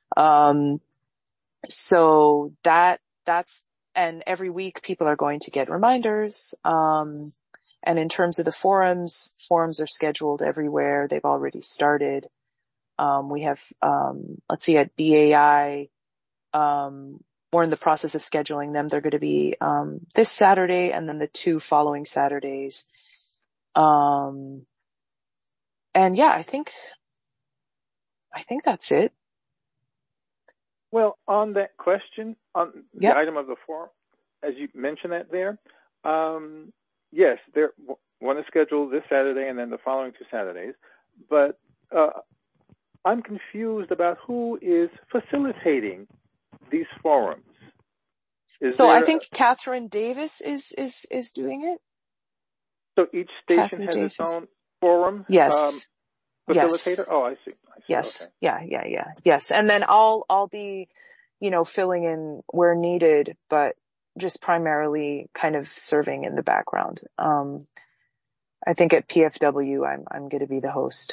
So that's, and every week people are going to get reminders. And in terms of the forums are scheduled everywhere. They've already started. We have, at BAI, we're in the process of scheduling them. They're going to be, this Saturday and then the 2 following Saturdays. And yeah, I think that's it. Well, on that question, on the item of the forum, as you mentioned that there, yes, one is scheduled this Saturday and then the following 2 Saturdays, but I'm confused about who is facilitating these forums? I think Catherine Davis is doing it. So each station has its own forum? Yes. Facilitator? Yes. Oh, I see. Yes. Okay. Yeah. Yes. And then I'll be, filling in where needed, but just primarily kind of serving in the background. I think at PFW, I'm going to be the host.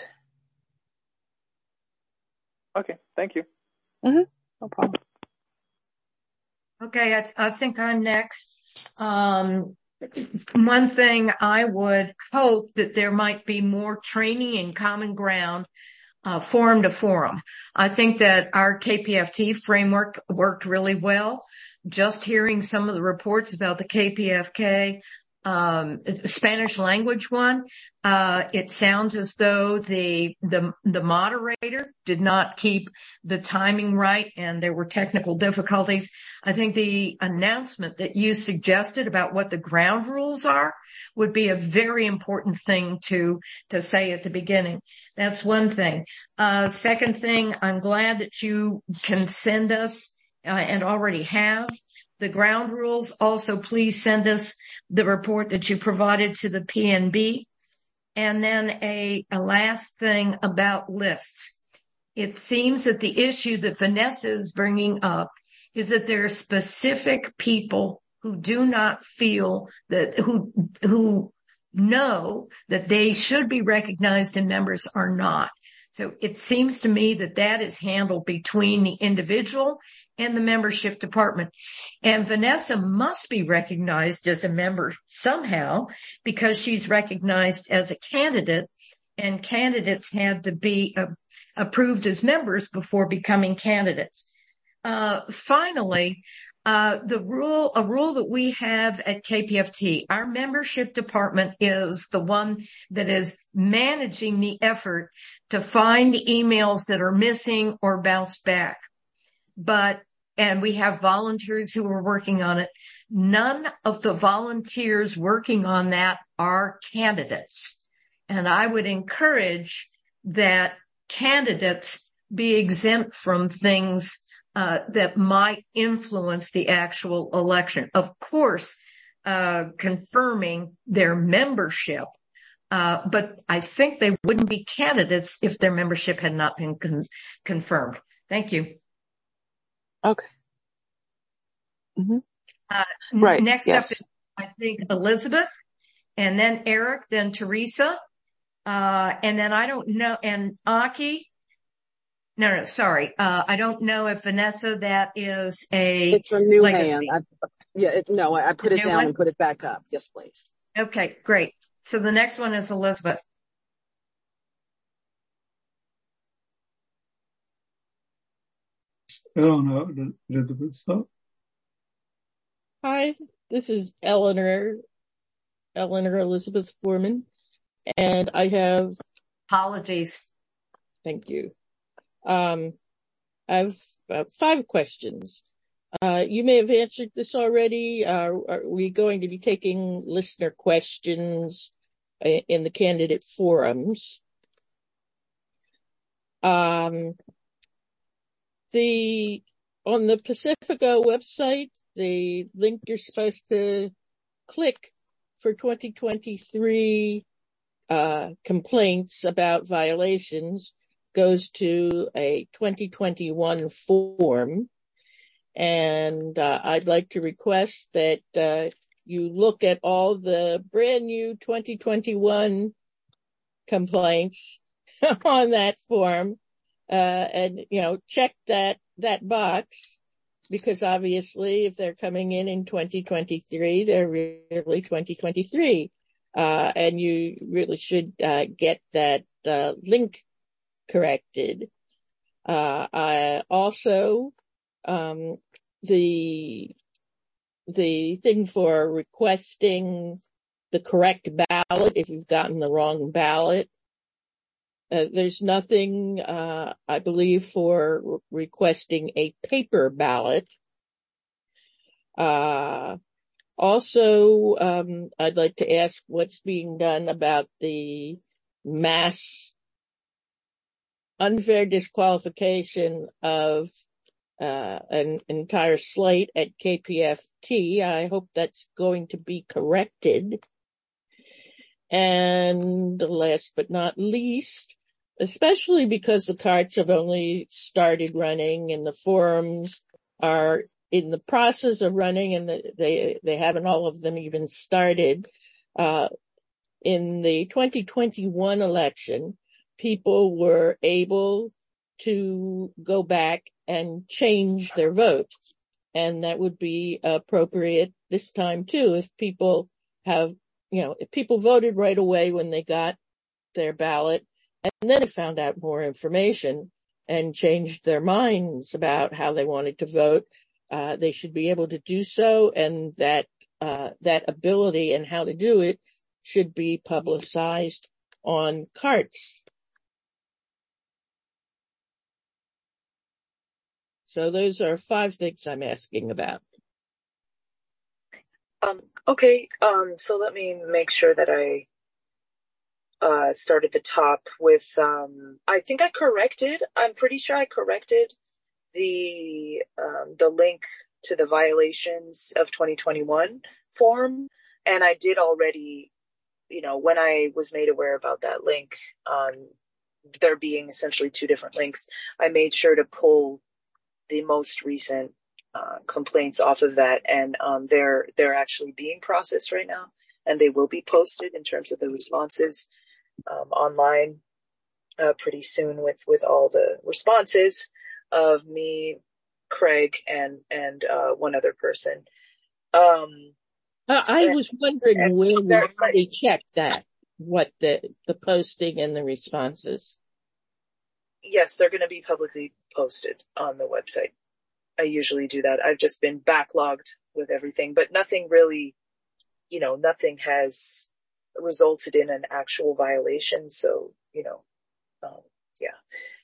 Okay. Thank you. Mm-hmm. No problem. Okay. I think I'm next. One thing I would hope that there might be more training in common ground, forum to forum. I think that our KPFT framework worked really well. Just hearing some of the reports about the KPFK, Spanish language one, it sounds as though the moderator did not keep the timing right and there were technical difficulties. I think the announcement that you suggested about what the ground rules are would be a very important thing to say at the beginning. That's one thing. Second thing, I'm glad that you can send us, and already have, the ground rules. Also, please send us the report that you provided to the PNB. And then a last thing about lists. It seems that the issue that Vanessa is bringing up is that there are specific people who do not feel that, who know that they should be recognized and members are not. So it seems to me that that is handled between the individual and the membership department. And Vanessa must be recognized as a member somehow because she's recognized as a candidate, and candidates had to be approved as members before becoming candidates. Finally, a rule that we have at KPFT, our membership department is the one that is managing the effort to find emails that are missing or bounced back. And we have volunteers who are working on it. None of the volunteers working on that are candidates. And I would encourage that candidates be exempt from things that might influence the actual election. Of course, confirming their membership. But I think they wouldn't be candidates if their membership had not been confirmed. Thank you. Okay. Mm-hmm. Right. Next up is, I think, Elizabeth, and then Eric, then Teresa, and then I don't know, and Aki. No, sorry. I don't know if Vanessa, that is it's a new legacy. hand. I put it down and put it back up. Yes, please. Okay, great. So the next one is Elizabeth. I don't know. Elizabeth. Hi, this is Eleanor Elizabeth Foreman, and I have apologies. Thank you. I have 5 questions. You may have answered this already. Are we going to be taking listener questions in the candidate forums? On the Pacifica website, the link you're supposed to click for 2023 complaints about violations goes to a 2021 form. And I'd like to request that you look at all the brand new 2021 complaints on that form and check that box, because obviously if they're coming in 2023, they're really 2023. And you really should get that link corrected. I also the thing for requesting the correct ballot if you've gotten the wrong ballot. There's nothing, I believe, for requesting a paper ballot. Also, I'd like to ask what's being done about the mass unfair disqualification of an entire slate at KPFT. I hope that's going to be corrected. And last but not least, especially because the carts have only started running and the forums are in the process of running and they haven't all of them even started. In the 2021 election, people were able to go back and change their vote. And that would be appropriate this time too. If people have, if people voted right away when they got their ballot and then they found out more information and changed their minds about how they wanted to vote, they should be able to do so. And that ability and how to do it should be publicized on carts. So those are 5 things I'm asking about. Okay. So let me make sure that I start at the top with, I think I'm pretty sure I corrected the link to the violations of 2021 form. And I did already, when I was made aware about that link, there being essentially 2 different links, I made sure to pull the most recent complaints off of that, and they're actually being processed right now, and they will be posted in terms of the responses online pretty soon with all the responses of me, Craig, and one other person. I was wondering where we checked that, what the posting and the responses. Yes, they're going to be publicly posted on the website. I usually do that. I've just been backlogged with everything, but nothing really, nothing has resulted in an actual violation. So, yeah.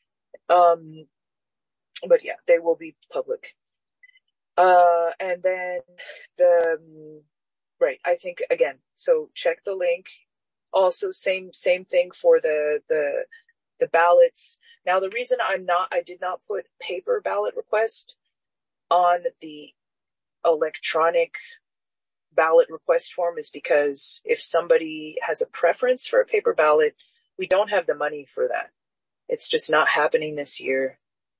But yeah, they will be public. And then right, I think again, so check the link. Also same thing for the ballots. Now, the reason I did not put paper ballot request on the electronic ballot request form is because if somebody has a preference for a paper ballot, we don't have the money for that. It's just not happening this year.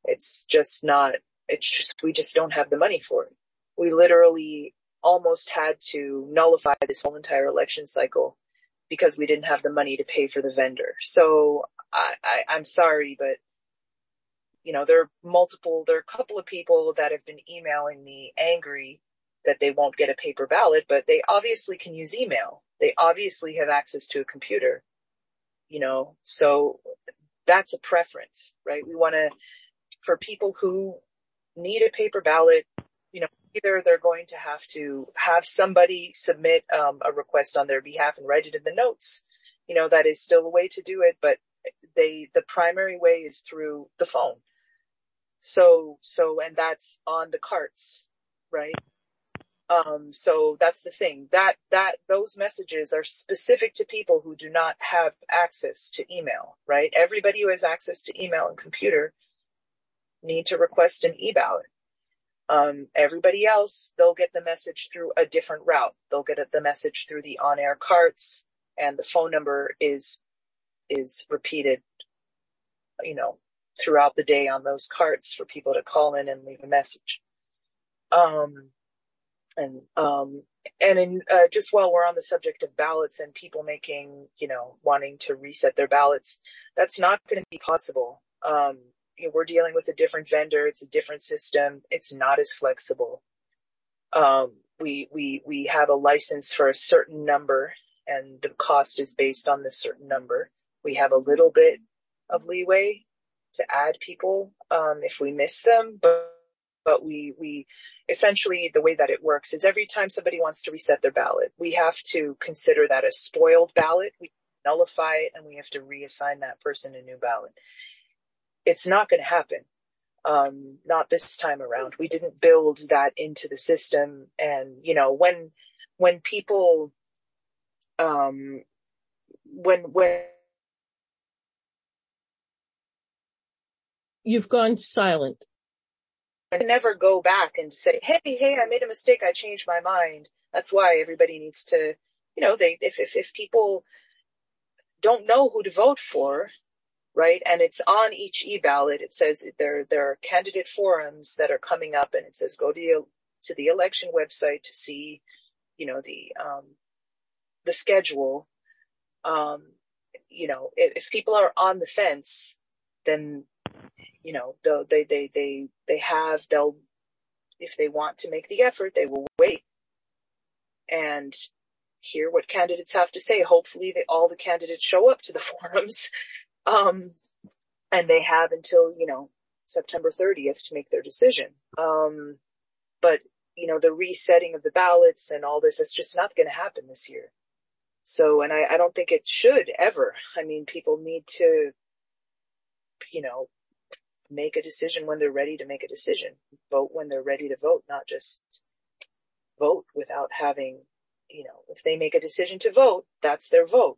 We just don't have the money for it. We literally almost had to nullify this whole entire election cycle because we didn't have the money to pay for the vendor. So I'm sorry, but there are a couple of people that have been emailing me angry that they won't get a paper ballot, but they obviously can use email. They obviously have access to a computer, so that's a preference, right? We want to, for people who need a paper ballot, either they're going to have somebody submit a request on their behalf and write it in the notes. That is still a way to do it, but the primary way is through the phone. So, and that's on the carts, right? So that's the thing that those messages are specific to people who do not have access to email, right? Everybody who has access to email and computer need to request an e-ballot. Everybody else, they'll get the message through a different route. They'll get the message through the on-air carts, and the phone number is repeated, throughout the day on those carts for people to call in and leave a message. Just while we're on the subject of ballots and people making, wanting to reset their ballots, that's not going to be possible. We're dealing with a different vendor. It's a different system. It's not as flexible. We have a license for a certain number and the cost is based on this certain number. We have a little bit of leeway to add people, if we miss them, but we essentially, the way that it works is every time somebody wants to reset their ballot, we have to consider that a spoiled ballot. We nullify it and we have to reassign that person a new ballot. It's not going to happen. Not this time around. We didn't build that into the system. And, when people, when you've gone silent. never go back and say, hey, I made a mistake. I changed my mind. That's why everybody needs to, if people don't know who to vote for, right? And it's on each e-ballot. It says there are candidate forums that are coming up, and it says go to the election website to see, the schedule. If people are on the fence, then, if they want to make the effort, they will wait and hear what candidates have to say. Hopefully all the candidates show up to the forums. And they have until, September 30th to make their decision. But, the resetting of the ballots and all this is just not going to happen this year. So, and I don't think it should ever. I mean, people need to, make a decision when they're ready to make a decision. Vote when they're ready to vote, not just vote without having, if they make a decision to vote, that's their vote.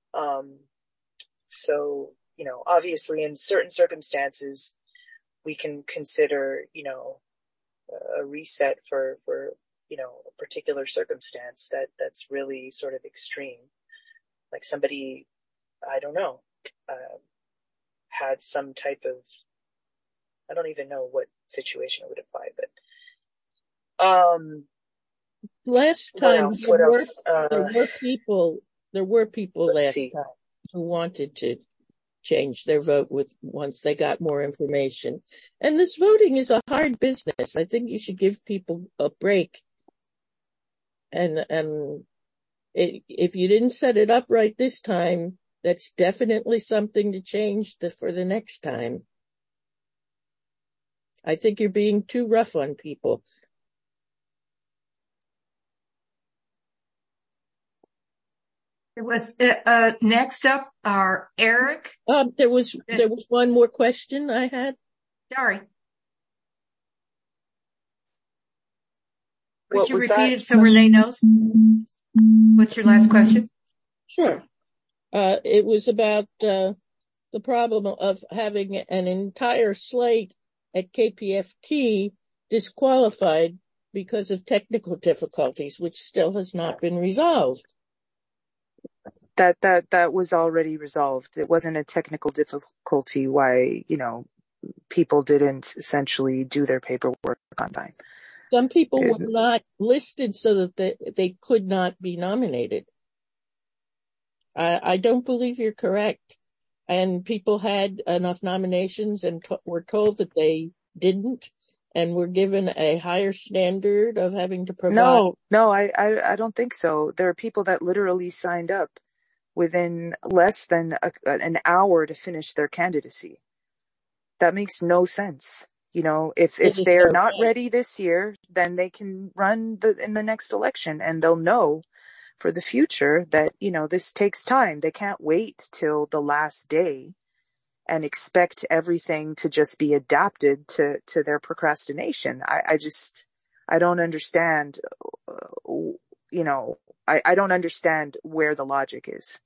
So, obviously in certain circumstances, we can consider, a reset for, a particular circumstance that's really sort of extreme. Like somebody, I don't know, had some type of, I don't even know what situation it would apply, but, last time there were people last time who wanted to change their vote once they got more information. And this voting is a hard business. I think you should give people a break. And if you didn't set it up right this time, that's definitely something to change for the next time. I think you're being too rough on people. It was next up are Eric. There was one more question I had. Sorry. Could you repeat it so Renee knows? What's your last question? Sure. It was about the problem of having an entire slate at KPFT disqualified because of technical difficulties, which still has not been resolved. That was already resolved. It wasn't a technical difficulty why, people didn't essentially do their paperwork on time. Some people were not listed so that they could not be nominated. I don't believe you're correct. And people had enough nominations and were told that they didn't, and were given a higher standard of having to provide. No, I don't think so. There are people that literally signed up within less than an hour to finish their candidacy. That makes no sense. If they're not ready this year, then they can run in the next election, and they'll know for the future that, this takes time. They can't wait till the last day and expect everything to just be adapted to their procrastination. I don't understand, I don't understand where the logic is.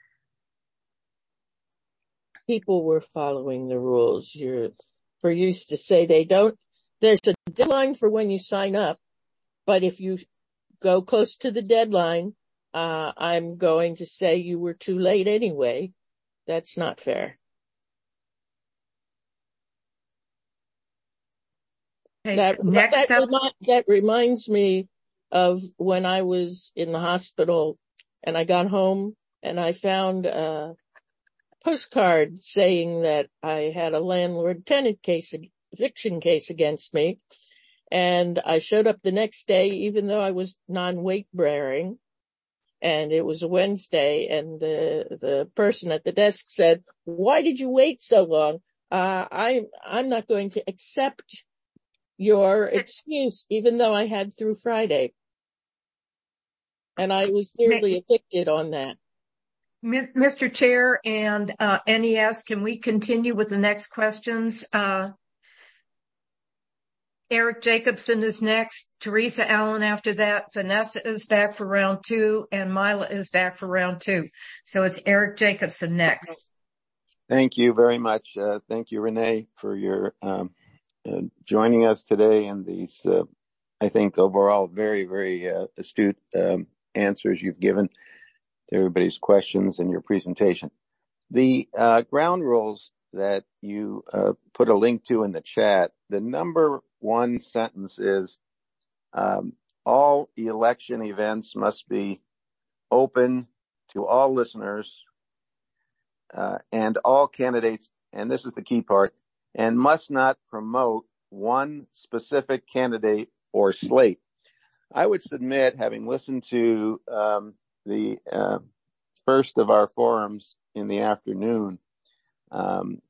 People were following the rules. For used to say they don't. There's a deadline for when you sign up, but if you go close to the deadline, I'm going to say you were too late anyway. That's not fair. Okay, that reminds me of when I was in the hospital and I got home and I found a postcard saying that I had a landlord-tenant eviction case against me. And I showed up the next day, even though I was non-weight bearing. And it was a Wednesday, and the person at the desk said, "Why did you wait so long? I'm not going to accept your excuse, even though I had through Friday." And I was nearly evicted on that. Mr. Chair and NES, can we continue with the next questions? Eric Jacobson is next. Teresa Allen after that. Vanessa is back for round 2, and Mila is back for round 2. So it's Eric Jacobson next. Thank you very much. Thank you, Renee, for your joining us today and these, I think overall very, very astute answers you've given to everybody's questions in your presentation. The ground rules that you put a link to in the chat, the number one sentence is all election events must be open to all listeners and all candidates, and this is the key part, and must not promote one specific candidate or slate. I would submit, having listened to the first of our forums in the afternoon, was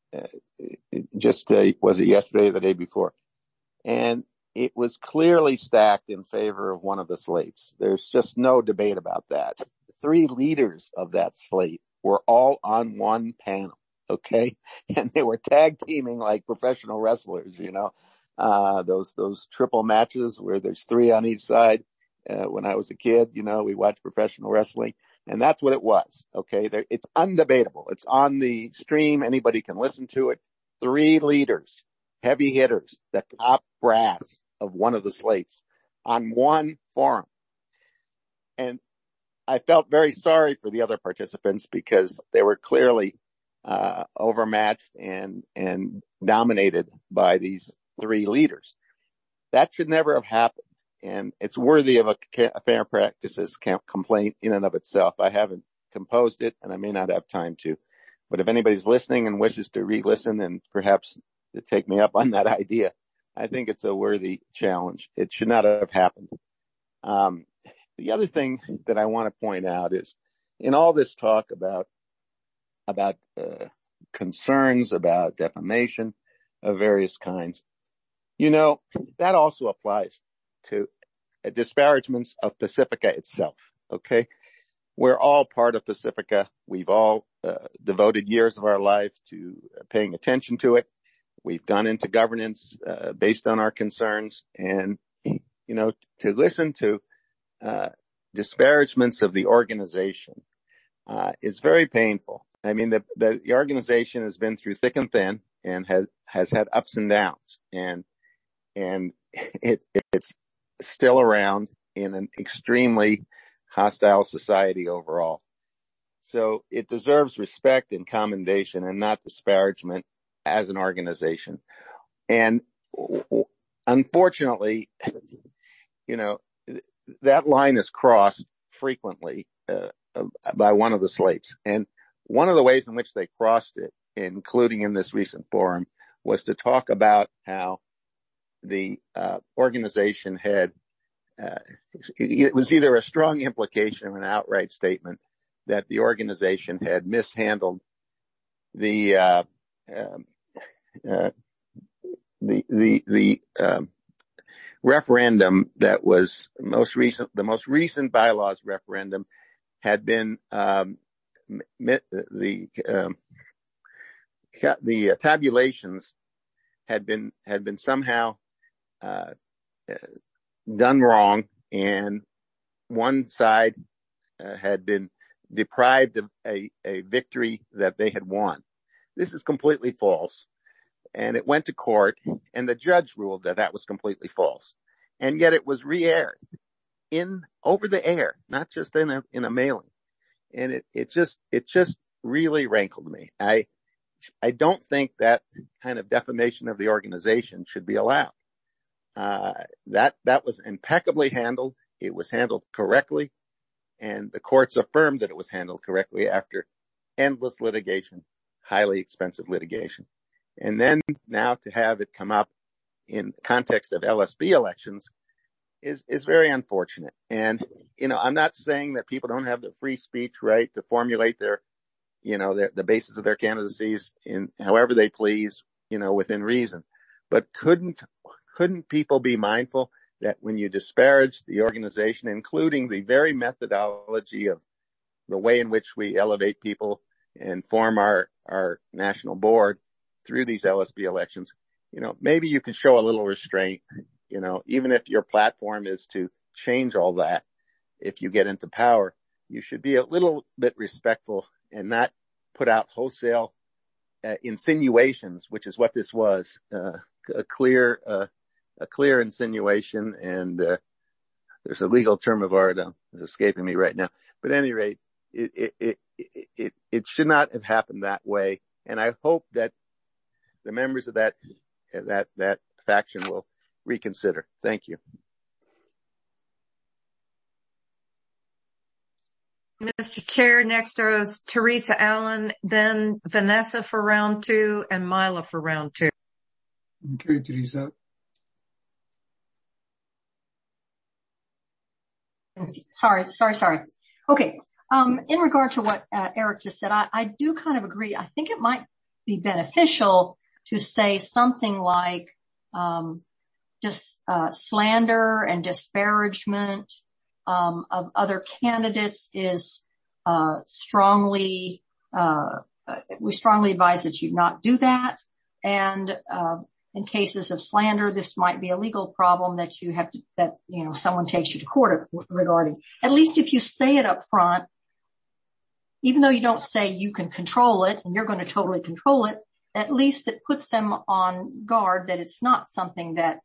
it yesterday or the day before? And it was clearly stacked in favor of one of the slates. There's just no debate about that. The three leaders of that slate were all on one panel, okay? And they were tag teaming like professional wrestlers, those triple matches where there's three on each side. When I was a kid, we watched professional wrestling, and that's what it was, okay? It's undebatable. It's on the stream. Anybody can listen to it. Three leaders, heavy hitters, the top brass of one of the slates on one forum. And I felt very sorry for the other participants because they were clearly overmatched and dominated by these three leaders. That should never have happened. And it's worthy of a fair practices complaint in and of itself. I haven't composed it and I may not have time to, but if anybody's listening and wishes to re-listen and perhaps to take me up on that idea, I think it's a worthy challenge. It should not have happened. The other thing that I want to point out is in all this talk about concerns about defamation of various kinds, that also applies to disparagements of Pacifica itself. Okay. We're all part of Pacifica. We've all devoted years of our life to paying attention to it. We've gone into governance based on our concerns, and to listen to disparagements of the organization is very painful. I mean, the organization has been through thick and thin and has had ups and downs, and it's still around in an extremely hostile society overall. So it deserves respect and commendation and not disparagement as an organization. And unfortunately, that line is crossed frequently by one of the slates. And one of the ways in which they crossed it, including in this recent forum, was to talk about how the organization had, it was either a strong implication or an outright statement that the organization had mishandled the referendum that was the most recent bylaws referendum had been the tabulations had been somehow done wrong, and one side had been deprived of a victory that they had won. This is completely false. And it went to court, and the judge ruled that was completely false. And yet it was re-aired over the air, not just in a mailing. And it just really rankled me. I don't think that kind of defamation of the organization should be allowed. That was impeccably handled. It was handled correctly, and the courts affirmed that it was handled correctly after endless litigation, highly expensive litigation. And then now to have it come up in the context of LSB elections is very unfortunate. And, I'm not saying that people don't have the free speech right to formulate the basis of their candidacies in however they please, within reason. But couldn't people be mindful that when you disparage the organization, including the very methodology of the way in which we elevate people and form our national board through these LSB elections, maybe you can show a little restraint, even if your platform is to change all that. If you get into power, you should be a little bit respectful and not put out wholesale insinuations, which is what this was, a clear insinuation, and there's a legal term of art that's escaping me right now. But at any rate, it should not have happened that way, and I hope that the members of that faction will reconsider. Thank you. Mr. Chair, next is Teresa Allen, then Vanessa for round 2, and Mila for round 2. Okay, Teresa. Sorry. Okay. In regard to what Eric just said, I do kind of agree. I think it might be beneficial to say something like just slander and disparagement of other candidates is we strongly advise that you not do that. And in cases of slander, this might be a legal problem that you have to, someone takes you to court regarding. At least if you say it up front, even though you don't say you can control it and you're going to totally control it, at least it puts them on guard that it's not something that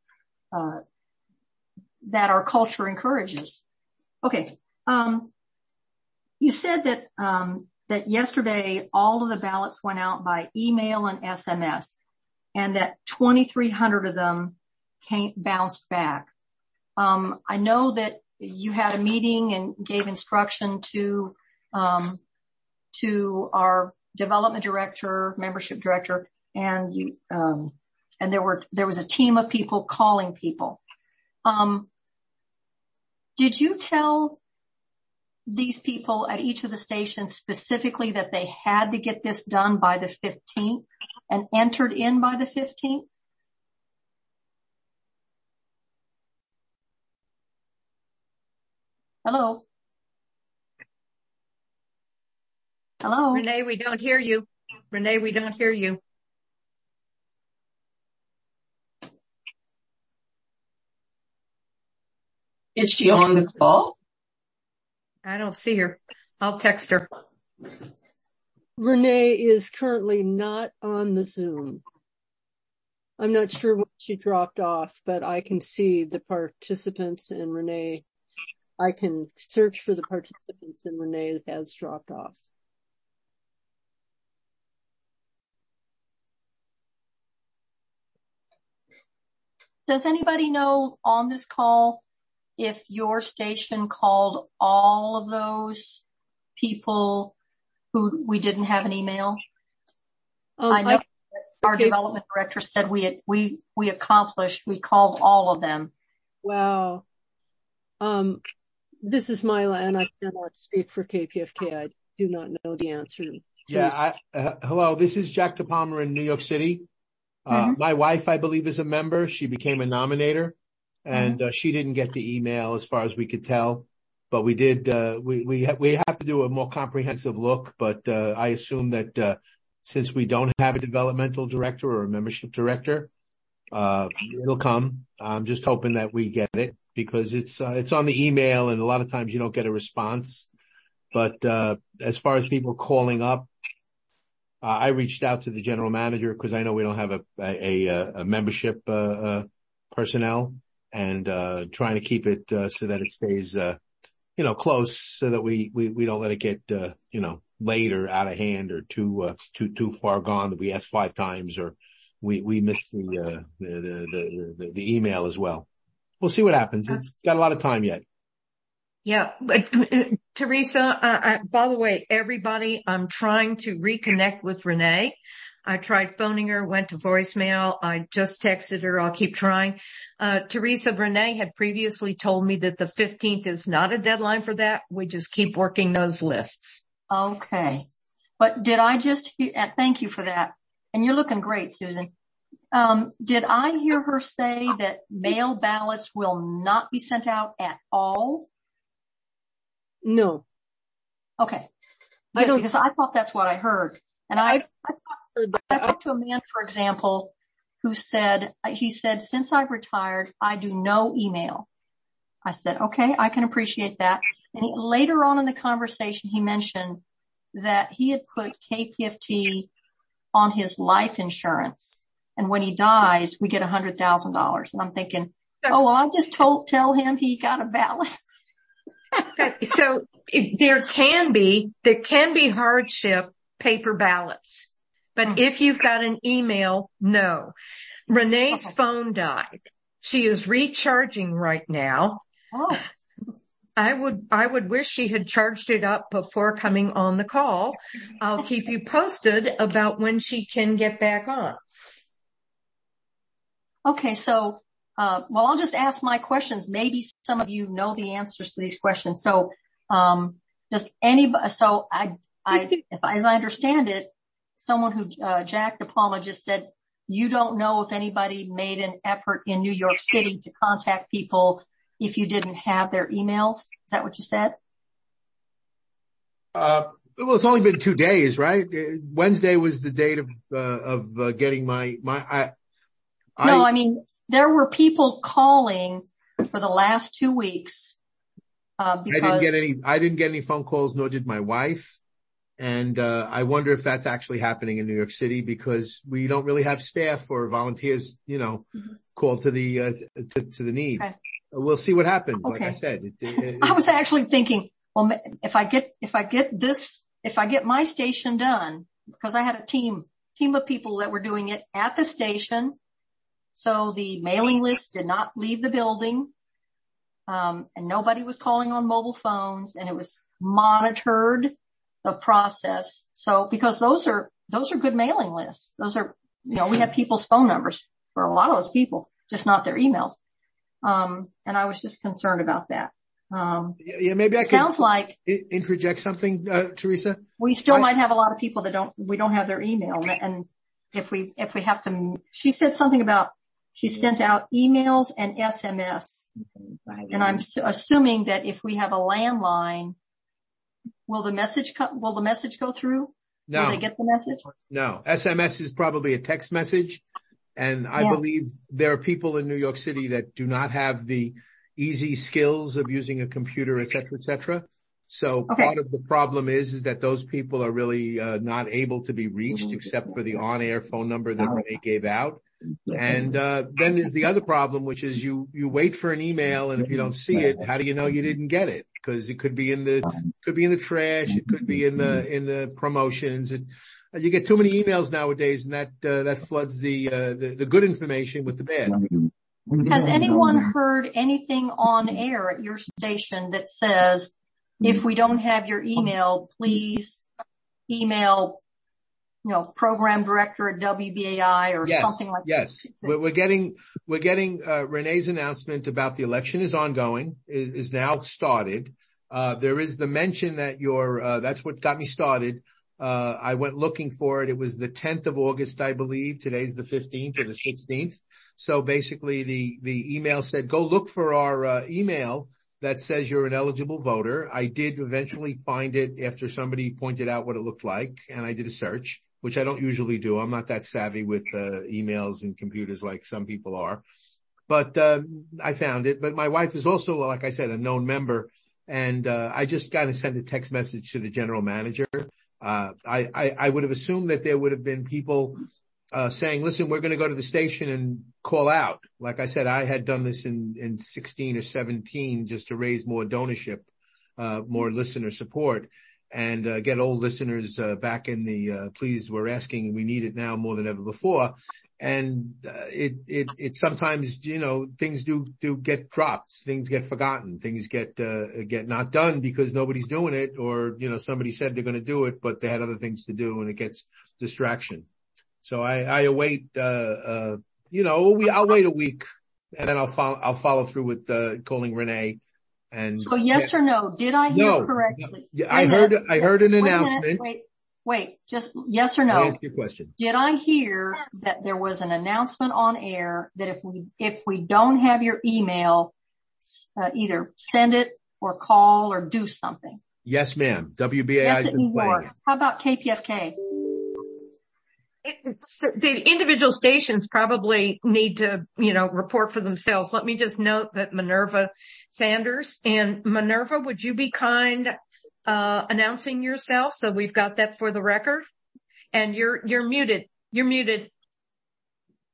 our culture encourages. Okay. You said that yesterday all of the ballots went out by email and SMS, and that 2,300 of them bounced back. I know that you had a meeting and gave instruction to our development director, membership director, and there was a team of people calling people. Did you tell these people at each of the stations specifically that they had to get this done by the 15th and entered in by the 15th? Hello? Renee, we don't hear you. Is she on the call? I don't see her. I'll text her. Renee is currently not on the Zoom. I'm not sure when she dropped off, but I can see the participants and Renee. I can search for the participants and Renee has dropped off. Does anybody know on this call if your station called all of those people who we didn't have an email? I know our development director said we called all of them. Wow. This is Mila, and I cannot speak for KPFK. I do not know the answer. Yeah. Hello, this is Jack DePalmer in New York City. My wife, I believe, is a member. She became a nominator, and she didn't get the email as far as we could tell. But we did. We have to do a more comprehensive look. But I assume that since we don't have a developmental director or a membership director, it'll come. I'm just hoping that we get it because it's on the email, and a lot of times you don't get a response. But as far as people calling up, I reached out to the general manager because I know we don't have a membership personnel, and trying to keep it so that it stays close, so that we don't let it get late or out of hand or too far gone that we asked 5 times or we missed the email as well. We'll see what happens. It's got a lot of time yet. Yeah, but Teresa, by the way, everybody, I'm trying to reconnect with Renee. I tried phoning her, went to voicemail. I just texted her. I'll keep trying. Teresa, Renee had previously told me that the 15th is not a deadline for that. We just keep working those lists. Okay. But did I just thank you for that. And you're looking great, Susan. Did I hear her say that mail ballots will not be sent out at all? No. Okay. Because I thought that's what I heard. And I talked to a man, for example, who said, since I've retired, I do no email. I said, okay, I can appreciate that. And later on in the conversation, he mentioned that he had put KPFT on his life insurance. and when he dies, we get $100,000. And I'm thinking, oh, well, I just tell him he got a ballot. So there can be hardship paper ballots, but if you've got an email, no. Renee's phone died. She is recharging right now. Oh. I would wish she had charged it up before coming on the call. I'll keep you posted about when she can get back on. Okay. So, well, I'll just ask my questions. Maybe some of you know the answers to these questions. So, does anybody, so as I understand it, someone who, Jack DePalma just said, you don't know if anybody made an effort in New York City to contact people if you didn't have their emails. Is that what you said? Well, it's only been 2 days, right? Wednesday was the date of getting my. No, I mean, there were people calling for the last 2 weeks, because I didn't get any phone calls, nor did my wife. And, I wonder if that's actually happening in New York City, because we don't really have staff or volunteers, called to the need. Okay. We'll see what happens. Okay. Like I said, I was actually thinking, well, if I get my station done, because I had a team of people that were doing it at the station. So the mailing list did not leave the building. And nobody was calling on mobile phones, and it was monitored, the process. So, because those are good mailing lists. Those are, we have people's phone numbers for a lot of those people, just not their emails. And I was just concerned about that. Maybe I sounds like interject something, Teresa. We still might have a lot of people that we don't have their email. And if we have to, she said something about she sent out emails and SMS. And I'm assuming that if we have a landline, will the message go through? No. Will they get the message? No. SMS is probably a text message. And I believe there are people in New York City that do not have the easy skills of using a computer, et cetera, et cetera. So part of the problem is that those people are really not able to be reached except for the on-air phone number that Renee gave out. And then there's the other problem, which is you wait for an email, and if you don't see it, how do you know you didn't get it? Because it could be in the trash, it could be in the promotions. You get too many emails nowadays, and that floods the good information with the bad. Has anyone heard anything on air at your station that says, if we don't have your email, please email, program director at WBAI or something like that? Yes. We're getting Renee's announcement about the election is ongoing, is now started. There is the mention that that's what got me started. I went looking for it. It was the 10th of August, I believe. Today's the 15th or the 16th. So basically the email said, go look for our email that says you're an eligible voter. I did eventually find it after somebody pointed out what it looked like, and I did a search, which I don't usually do. I'm not that savvy with emails and computers like some people are. But I found it. But my wife is also, like I said, a known member, and I just kind of sent a text message to the general manager. I would have assumed that there would have been people saying, listen, we're going to go to the station and call out. Like I said, I had done this in 16 or 17 just to raise more donorship, more listener support, and get old listeners back in the please, we're asking, we need it now more than ever before. And it sometimes, things do get dropped, things get forgotten, things get not done because nobody's doing it, or somebody said they're going to do it, but they had other things to do, and it gets distraction. So I await, I'll wait a week, and then I'll follow through with calling Renee. And so yes or no? Did I hear correctly? No. I heard an announcement. Wait, just yes or no? I'll answer your question. Did I hear that there was an announcement on air that if we don't have your email, either send it or call or do something? Yes, ma'am. WBAI. Yes, in New York. How about KPFK? The individual stations probably need to, report for themselves. Let me just note that Minerva Sanders, and Minerva, would you be kind, announcing yourself so we've got that for the record? And you're muted. You're muted.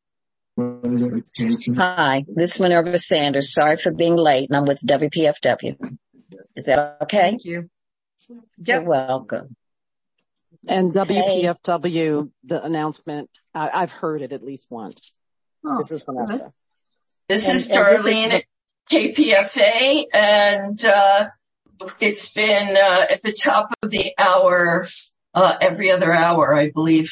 Hi, this is Minerva Sanders. Sorry for being late, and I'm with WPFW. Is that okay? Thank you. You're welcome. And WPFW, the announcement, I've heard it at least once. This is Vanessa. This is Darlene at KPFA, and it's been at the top of the hour every other hour, I believe.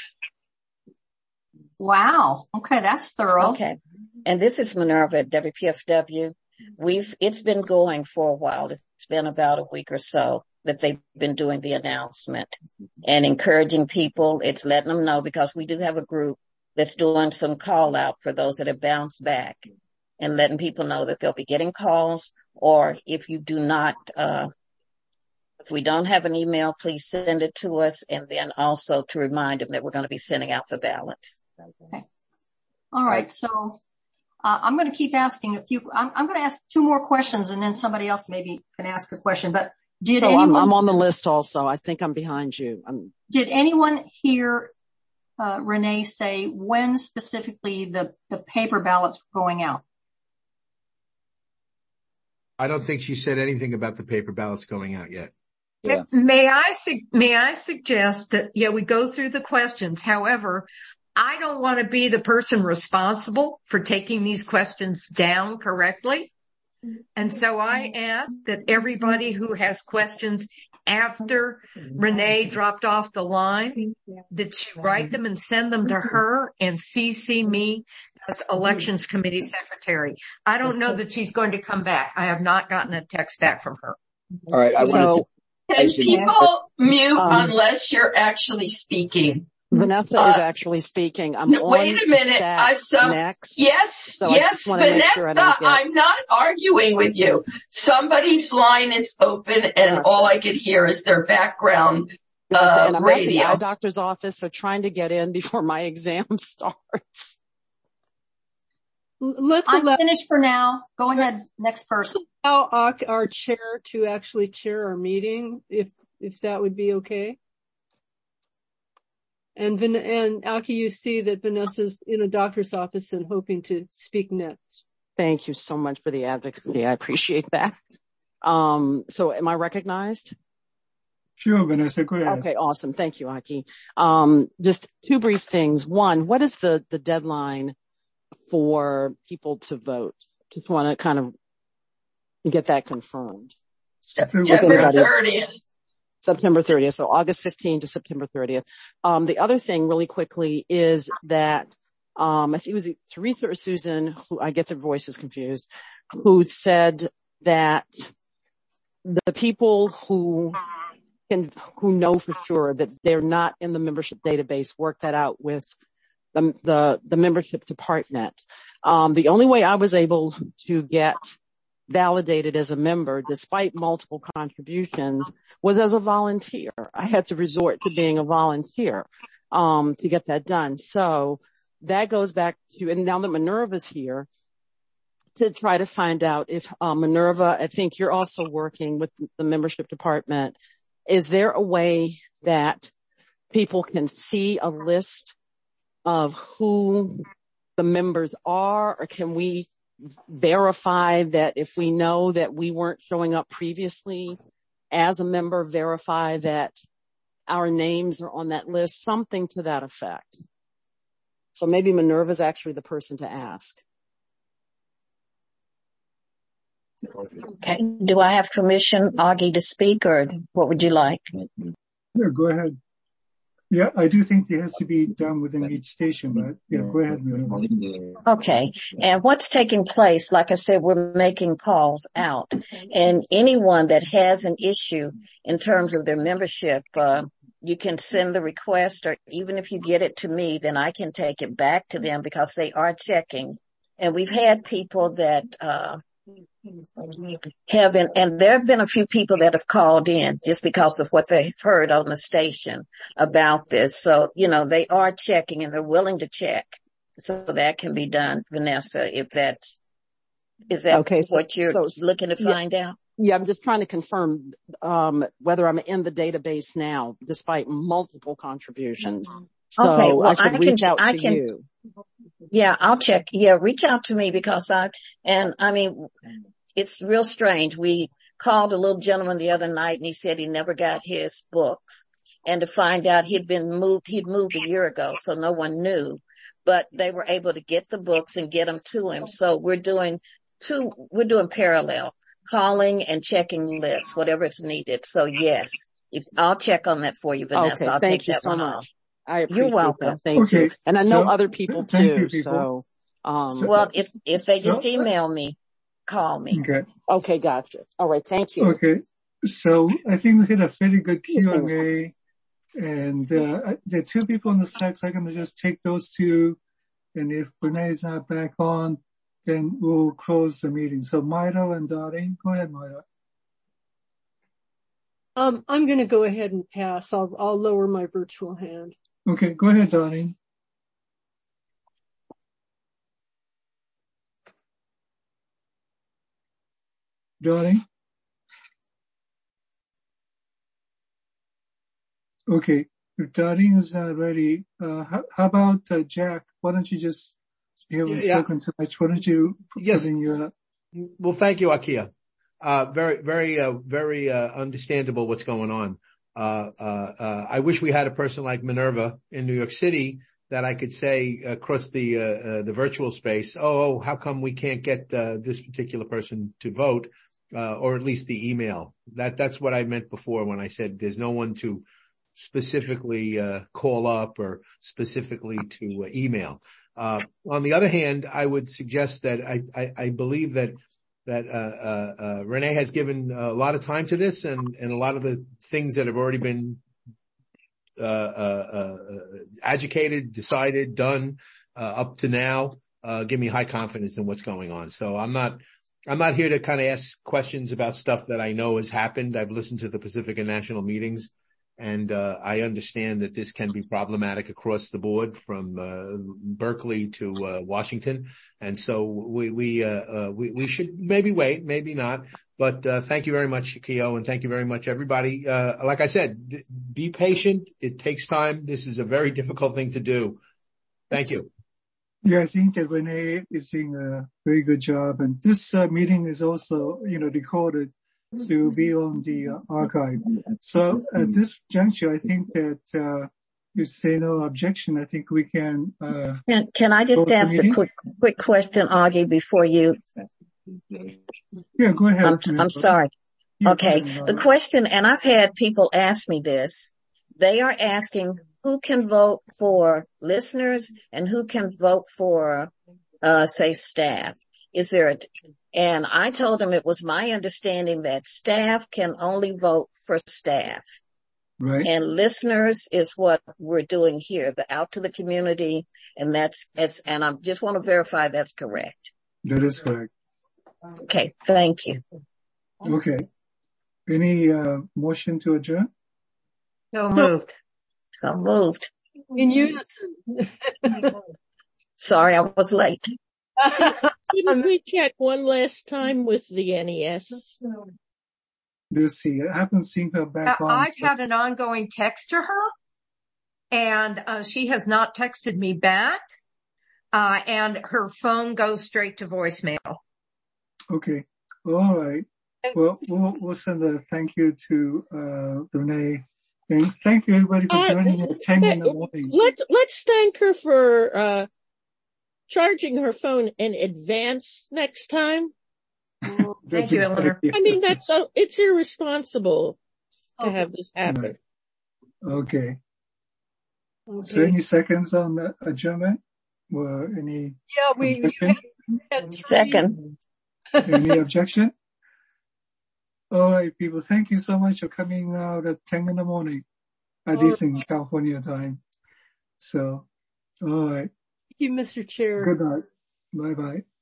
Wow. Okay, that's thorough. Okay. And this is Minerva at WPFW. It's been going for a while. It's been about a week or so that they've been doing the announcement and encouraging people. It's letting them know, because we do have a group that's doing some call out for those that have bounced back, and letting people know that they'll be getting calls, or if you do not, if we don't have an email, please send it to us. And then also to remind them that we're going to be sending out the ballots. Okay. All right. So, I'm going to keep asking I'm going to ask two more questions, and then somebody else maybe can ask a question, but I'm on the list also. I think I'm behind you. Did anyone hear Renee say when specifically the paper ballots were going out? I don't think she said anything about the paper ballots going out yet. Yeah. May I suggest that, we go through the questions. However, I don't want to be the person responsible for taking these questions down correctly. And so I ask that everybody who has questions after Renee dropped off the line, that you write them and send them to her and CC me as Elections Committee Secretary. I don't know that she's going to come back. I have not gotten a text back from her. All right. Can people mute unless you're actually speaking? Vanessa is actually speaking. Wait a minute. Next. Yes, Vanessa, I'm not arguing with you. Somebody's line is open, and all I could hear is their background and I'm radio. At the eye doctor's office, so trying to get in before my exam starts. I'm finished for now. Go ahead, next person. Allow our chair to actually chair our meeting, if that would be okay. And Aki, you see that Vanessa's in a doctor's office and hoping to speak next. Thank you so much for the advocacy. I appreciate that. So am I recognized? Sure, Vanessa, go ahead. Okay, awesome. Thank you, Aki. Just two brief things. One, what is the deadline for people to vote? Just want to kind of get that confirmed. September 30th. September 30th. So August 15th to September 30th. The other thing really quickly is that, I think it was Teresa or Susan, who I get their voices confused, who said that the people who know for sure that they're not in the membership database work that out with the membership department. The only way I was able to get validated as a member, despite multiple contributions, was as a volunteer. I had to resort to being a volunteer to get that done. So that goes back to, and now that Minerva's here, to try to find out if Minerva, I think you're also working with the membership department. Is there a way that people can see a list of who the members are, or can we verify that if we know that we weren't showing up previously as a member, verify that our names are on that list, something to that effect? So maybe Minerva's actually the person to ask. Okay. Do I have permission, Augie, to speak, or what would you like? Yeah, go ahead. Yeah, I do think it has to be done within each station, but yeah, go ahead. Okay. And what's taking place, like I said, we're making calls out, and anyone that has an issue in terms of their membership, you can send the request, or even if you get it to me, then I can take it back to them because they are checking. And we've had people that, and there have been a few people that have called in just because of what they've heard on the station about this. So, they are checking and they're willing to check. So that can be done, Vanessa, is that okay, what you're looking to find out? Yeah, I'm just trying to confirm, whether I'm in the database now, despite multiple contributions. So okay, well, I should reach out to you. Yeah, I'll check. Yeah, reach out to me because it's real strange. We called a little gentleman the other night and he said he never got his books, and to find out he'd moved a year ago. So no one knew, but they were able to get the books and get them to him. So we're doing parallel calling and checking lists, whatever is needed. So yes, I'll check on that for you, Vanessa. Okay, I'll thank take you that so one much. off. I appreciate You're welcome. that. Thank you. And I know other people too. So, well, if they just email me, call me. Okay, gotcha. All right, thank you. Okay, so I think we hit a fairly good Q&A, and there are two people on the Slack, so I'm going to just take those two, and if Renee is not back on, then we'll close the meeting. So Myra and Dottie, go ahead, Myra. I'm going to go ahead and pass. I'll lower my virtual hand. Okay, go ahead, Dottie. Dottie? Okay, if Dottie is not ready, how about Jack? Why don't you just, you haven't spoken too much, why don't you put in your... Well, thank you, Akia. Very understandable what's going on. I wish we had a person like Minerva in New York City that I could say across the virtual space, oh, how come we can't get this particular person to vote, or at least the email. That's what I meant before when I said there's no one to specifically call up or specifically to email. On the other hand, I would suggest that I believe that Renee has given a lot of time to this, and a lot of the things that have already been educated, decided, done up to now give me high confidence in what's going on. So I'm not here to kind of ask questions about stuff that I know has happened. I've listened to the Pacifica National meetings, and I understand that this can be problematic across the board from Berkeley to Washington. And so we should maybe wait, maybe not. But thank you very much, Keo, and thank you very much, everybody. Like I said, be patient. It takes time. This is a very difficult thing to do. Thank you. Yeah, I think that Renee is doing a very good job. And this meeting is also, recorded to be on the archive. So at this juncture, I think that you say no objection. I think we can. Can I just ask a quick question, Augie, before you? Yeah, go ahead. I'm sorry. Okay. The question, and I've had people ask me this. They are asking who can vote for listeners and who can vote for, say, staff. And I told them it was my understanding that staff can only vote for staff. Right. And listeners is what we're doing here, out to the community. And and I just want to verify that's correct. That is correct. Okay. Thank you. Okay. Any, motion to adjourn? So moved. In unison. Sorry, I was late. Didn't we check one last time with the NES? Let's see. I haven't seen her back on. I've had an ongoing text to her, and she has not texted me back. And her phone goes straight to voicemail. Okay. All right. Well, we'll send a thank you to Renee. And thank you everybody for joining at 10 in the morning. Let's thank her for charging her phone in advance next time. Thank you, Eleanor. I mean, it's irresponsible to have this happen. Okay. So any seconds on the adjournment? Or any objection? Second. Any objection? All right, people. Thank you so much for coming out at 10 in the morning, at least in California time. So, all right. Thank you, Mr. Chair. Good night. Bye-bye.